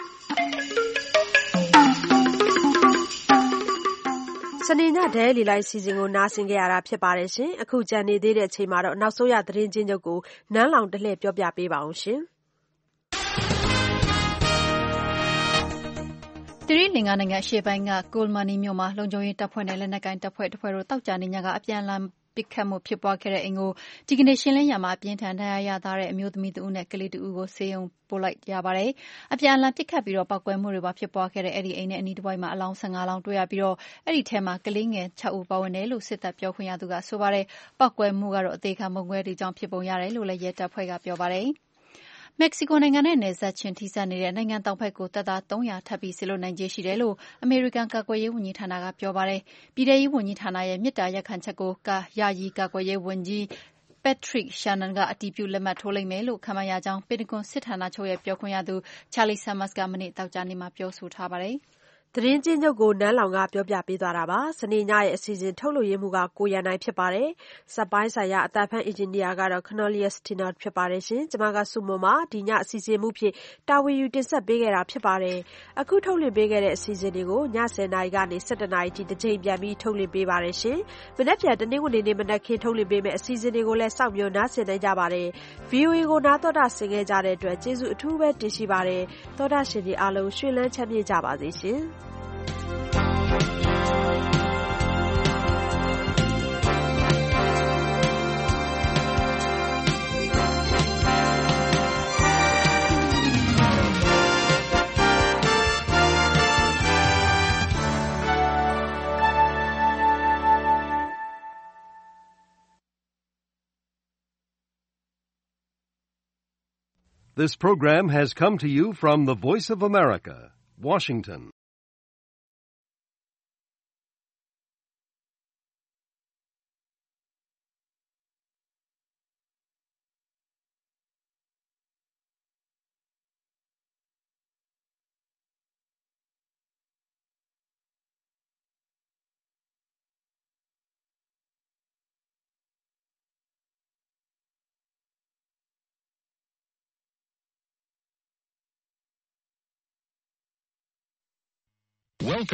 စနေညဒဲလီလိုက်စီစဉ်ကိုနားဆင်ကြရတာဖြစ်ပါတယ်ရှင်အခုကြံနေသေးတဲ့အချိန်မှာတော့နောက်ဆုံးရသတင်းချင်းချုပ်ကိုနန်းလောင်တလှည့်ပြောပြပေးပါအောင်ရှင်သီရိလင်္ကာနိုင်ငံအရှေ့ပိုင်းကကိုလ်မာနီမြို့မှာလုံခြုံရေးတပ်ဖွဲ့နဲ့လက်နက်ကိုင်တပ်ဖွဲ့တစ်ဖွဲ့တို့သောကြာနေ့ညကအပြန်အလှန်ပစ်ခတ်မှုဖြစ်ပွားခဲ့တဲ့အိမ်ကိုဒီကနေ့ရှင်းလင်းရာမှာအပြင်းထန်ဒဏ်ရာရထားတဲ့အမျိုးသမီးတဦးနဲ့ကလေးတဦးကိုဆေးရုံပို့လိုက်ရပါတယ်။အပြန်အလှန်ပစ်ခတ်ပြီးတော့ပောက်ကွဲမှုတွေပါဖြစ်ပွားခဲ့တဲ့အဲ့ဒီအိမ်နဲ့အနီးတစ်ဝိုက်မှာအလောင်း၁၅လောင်းတွေ့ရပြီးတော့အဲ့ဒီထဲမှာကလေးငယ်၆ဦးပါဝင်တယ်လို့စစ်တပ်ပြောခွင့်ရသူကဆိုပါတယ်။ပောက်ကွဲမှုကတော့အသေးခံမုန်ကွဲတွေကြောင့်ဖြစ်ပုံရတယ်လို့လည်းရဲတပ်ဖွဲ့ကပြောပါတယ်။မက္ကဆီကိုနိုင်ငံနဲ့နယ်စပ်ချင်းထိစပ်နေတဲ့နိုင်ငံတောင်ဘက်ကိုတပ်သားသုံးရာထပ်ပြီးစေလွှတ်နိုင်ခြေရှိတယ်လို့အမေရိကန်ကာကွယ်ရေးဝန်ကြီးဌာနကပြောပါတယ်။ပြည်ထရေးဝန်ကြီးဌာနရဲ့မြစ်တာရက်ခံချက်ကိုယာယီကာကွယ်ရေးဝန်ကြီး Patrick Shannon ကအတည်ပြုလက်မှတ်ထိုးလိုက်မယ်လို့ခန့်မှန်းရကြောင်းပင်တဂွန်စစ်ဌာနချုပ်ရဲ့ပြောခွင့်ရသူ Charlie Summers ကမနေ့တောက်ကြနေ့မှာပြောဆိုထားပါတယ်။သတင်းချင်းချုပ်ကိုနန်းလောင်ကပြောပြပေးသွားတာပါစနေညရဲ့အစီအစဉ်ထုတ်လွှင့်ရမှုကကိုရန်နိုင်ဖြစ်ပါတယ်စက်ပိုင်းဆိုင်ရာအသံဖန်အင်ဂျင်နီယာကတော့ Cornelius Tinner ဖြစ်ပါတယ်ရှင်ကျွန်မကစုမုံမှာဒီညအစီအစဉ်မှုဖြစ်တာဝန်ယူတင်ဆက်ပေးခဲ့တာဖြစ်ပါတယ်အခုထုတ်လွှင့်ပေးခဲ့တဲ့အစီအစဉ်တွေကိုညဆယ်နာရီကနေဆယ်တစ်နာရီထိတစ်ချိန်ပြန်ပြီးထုတ်လွှင့်ပေးပါတယ်ရှင်မနက်ဖြန်တနင်္ဂနွေနေ့မနက်ခင်းထုတ်လွှင့်ပေးမယ့်အစီအစဉ်တွေကိုလည်းစောင့်မျှော်နားဆင်နိုင်ကြပါတယ် ဗီအိုအေ ကိုနားတော်တာဆင်ခဲ့ကြတဲ့အတွက်ကျေးဇူးအထူးပဲတင်ရှိပါတယ်တော်တာရှင်တွေအားလုံးရွှင်လန်းချမ်းမြေ့ကြပါစေရှင် This program has come to you from the Voice of America, Washington. Welcome.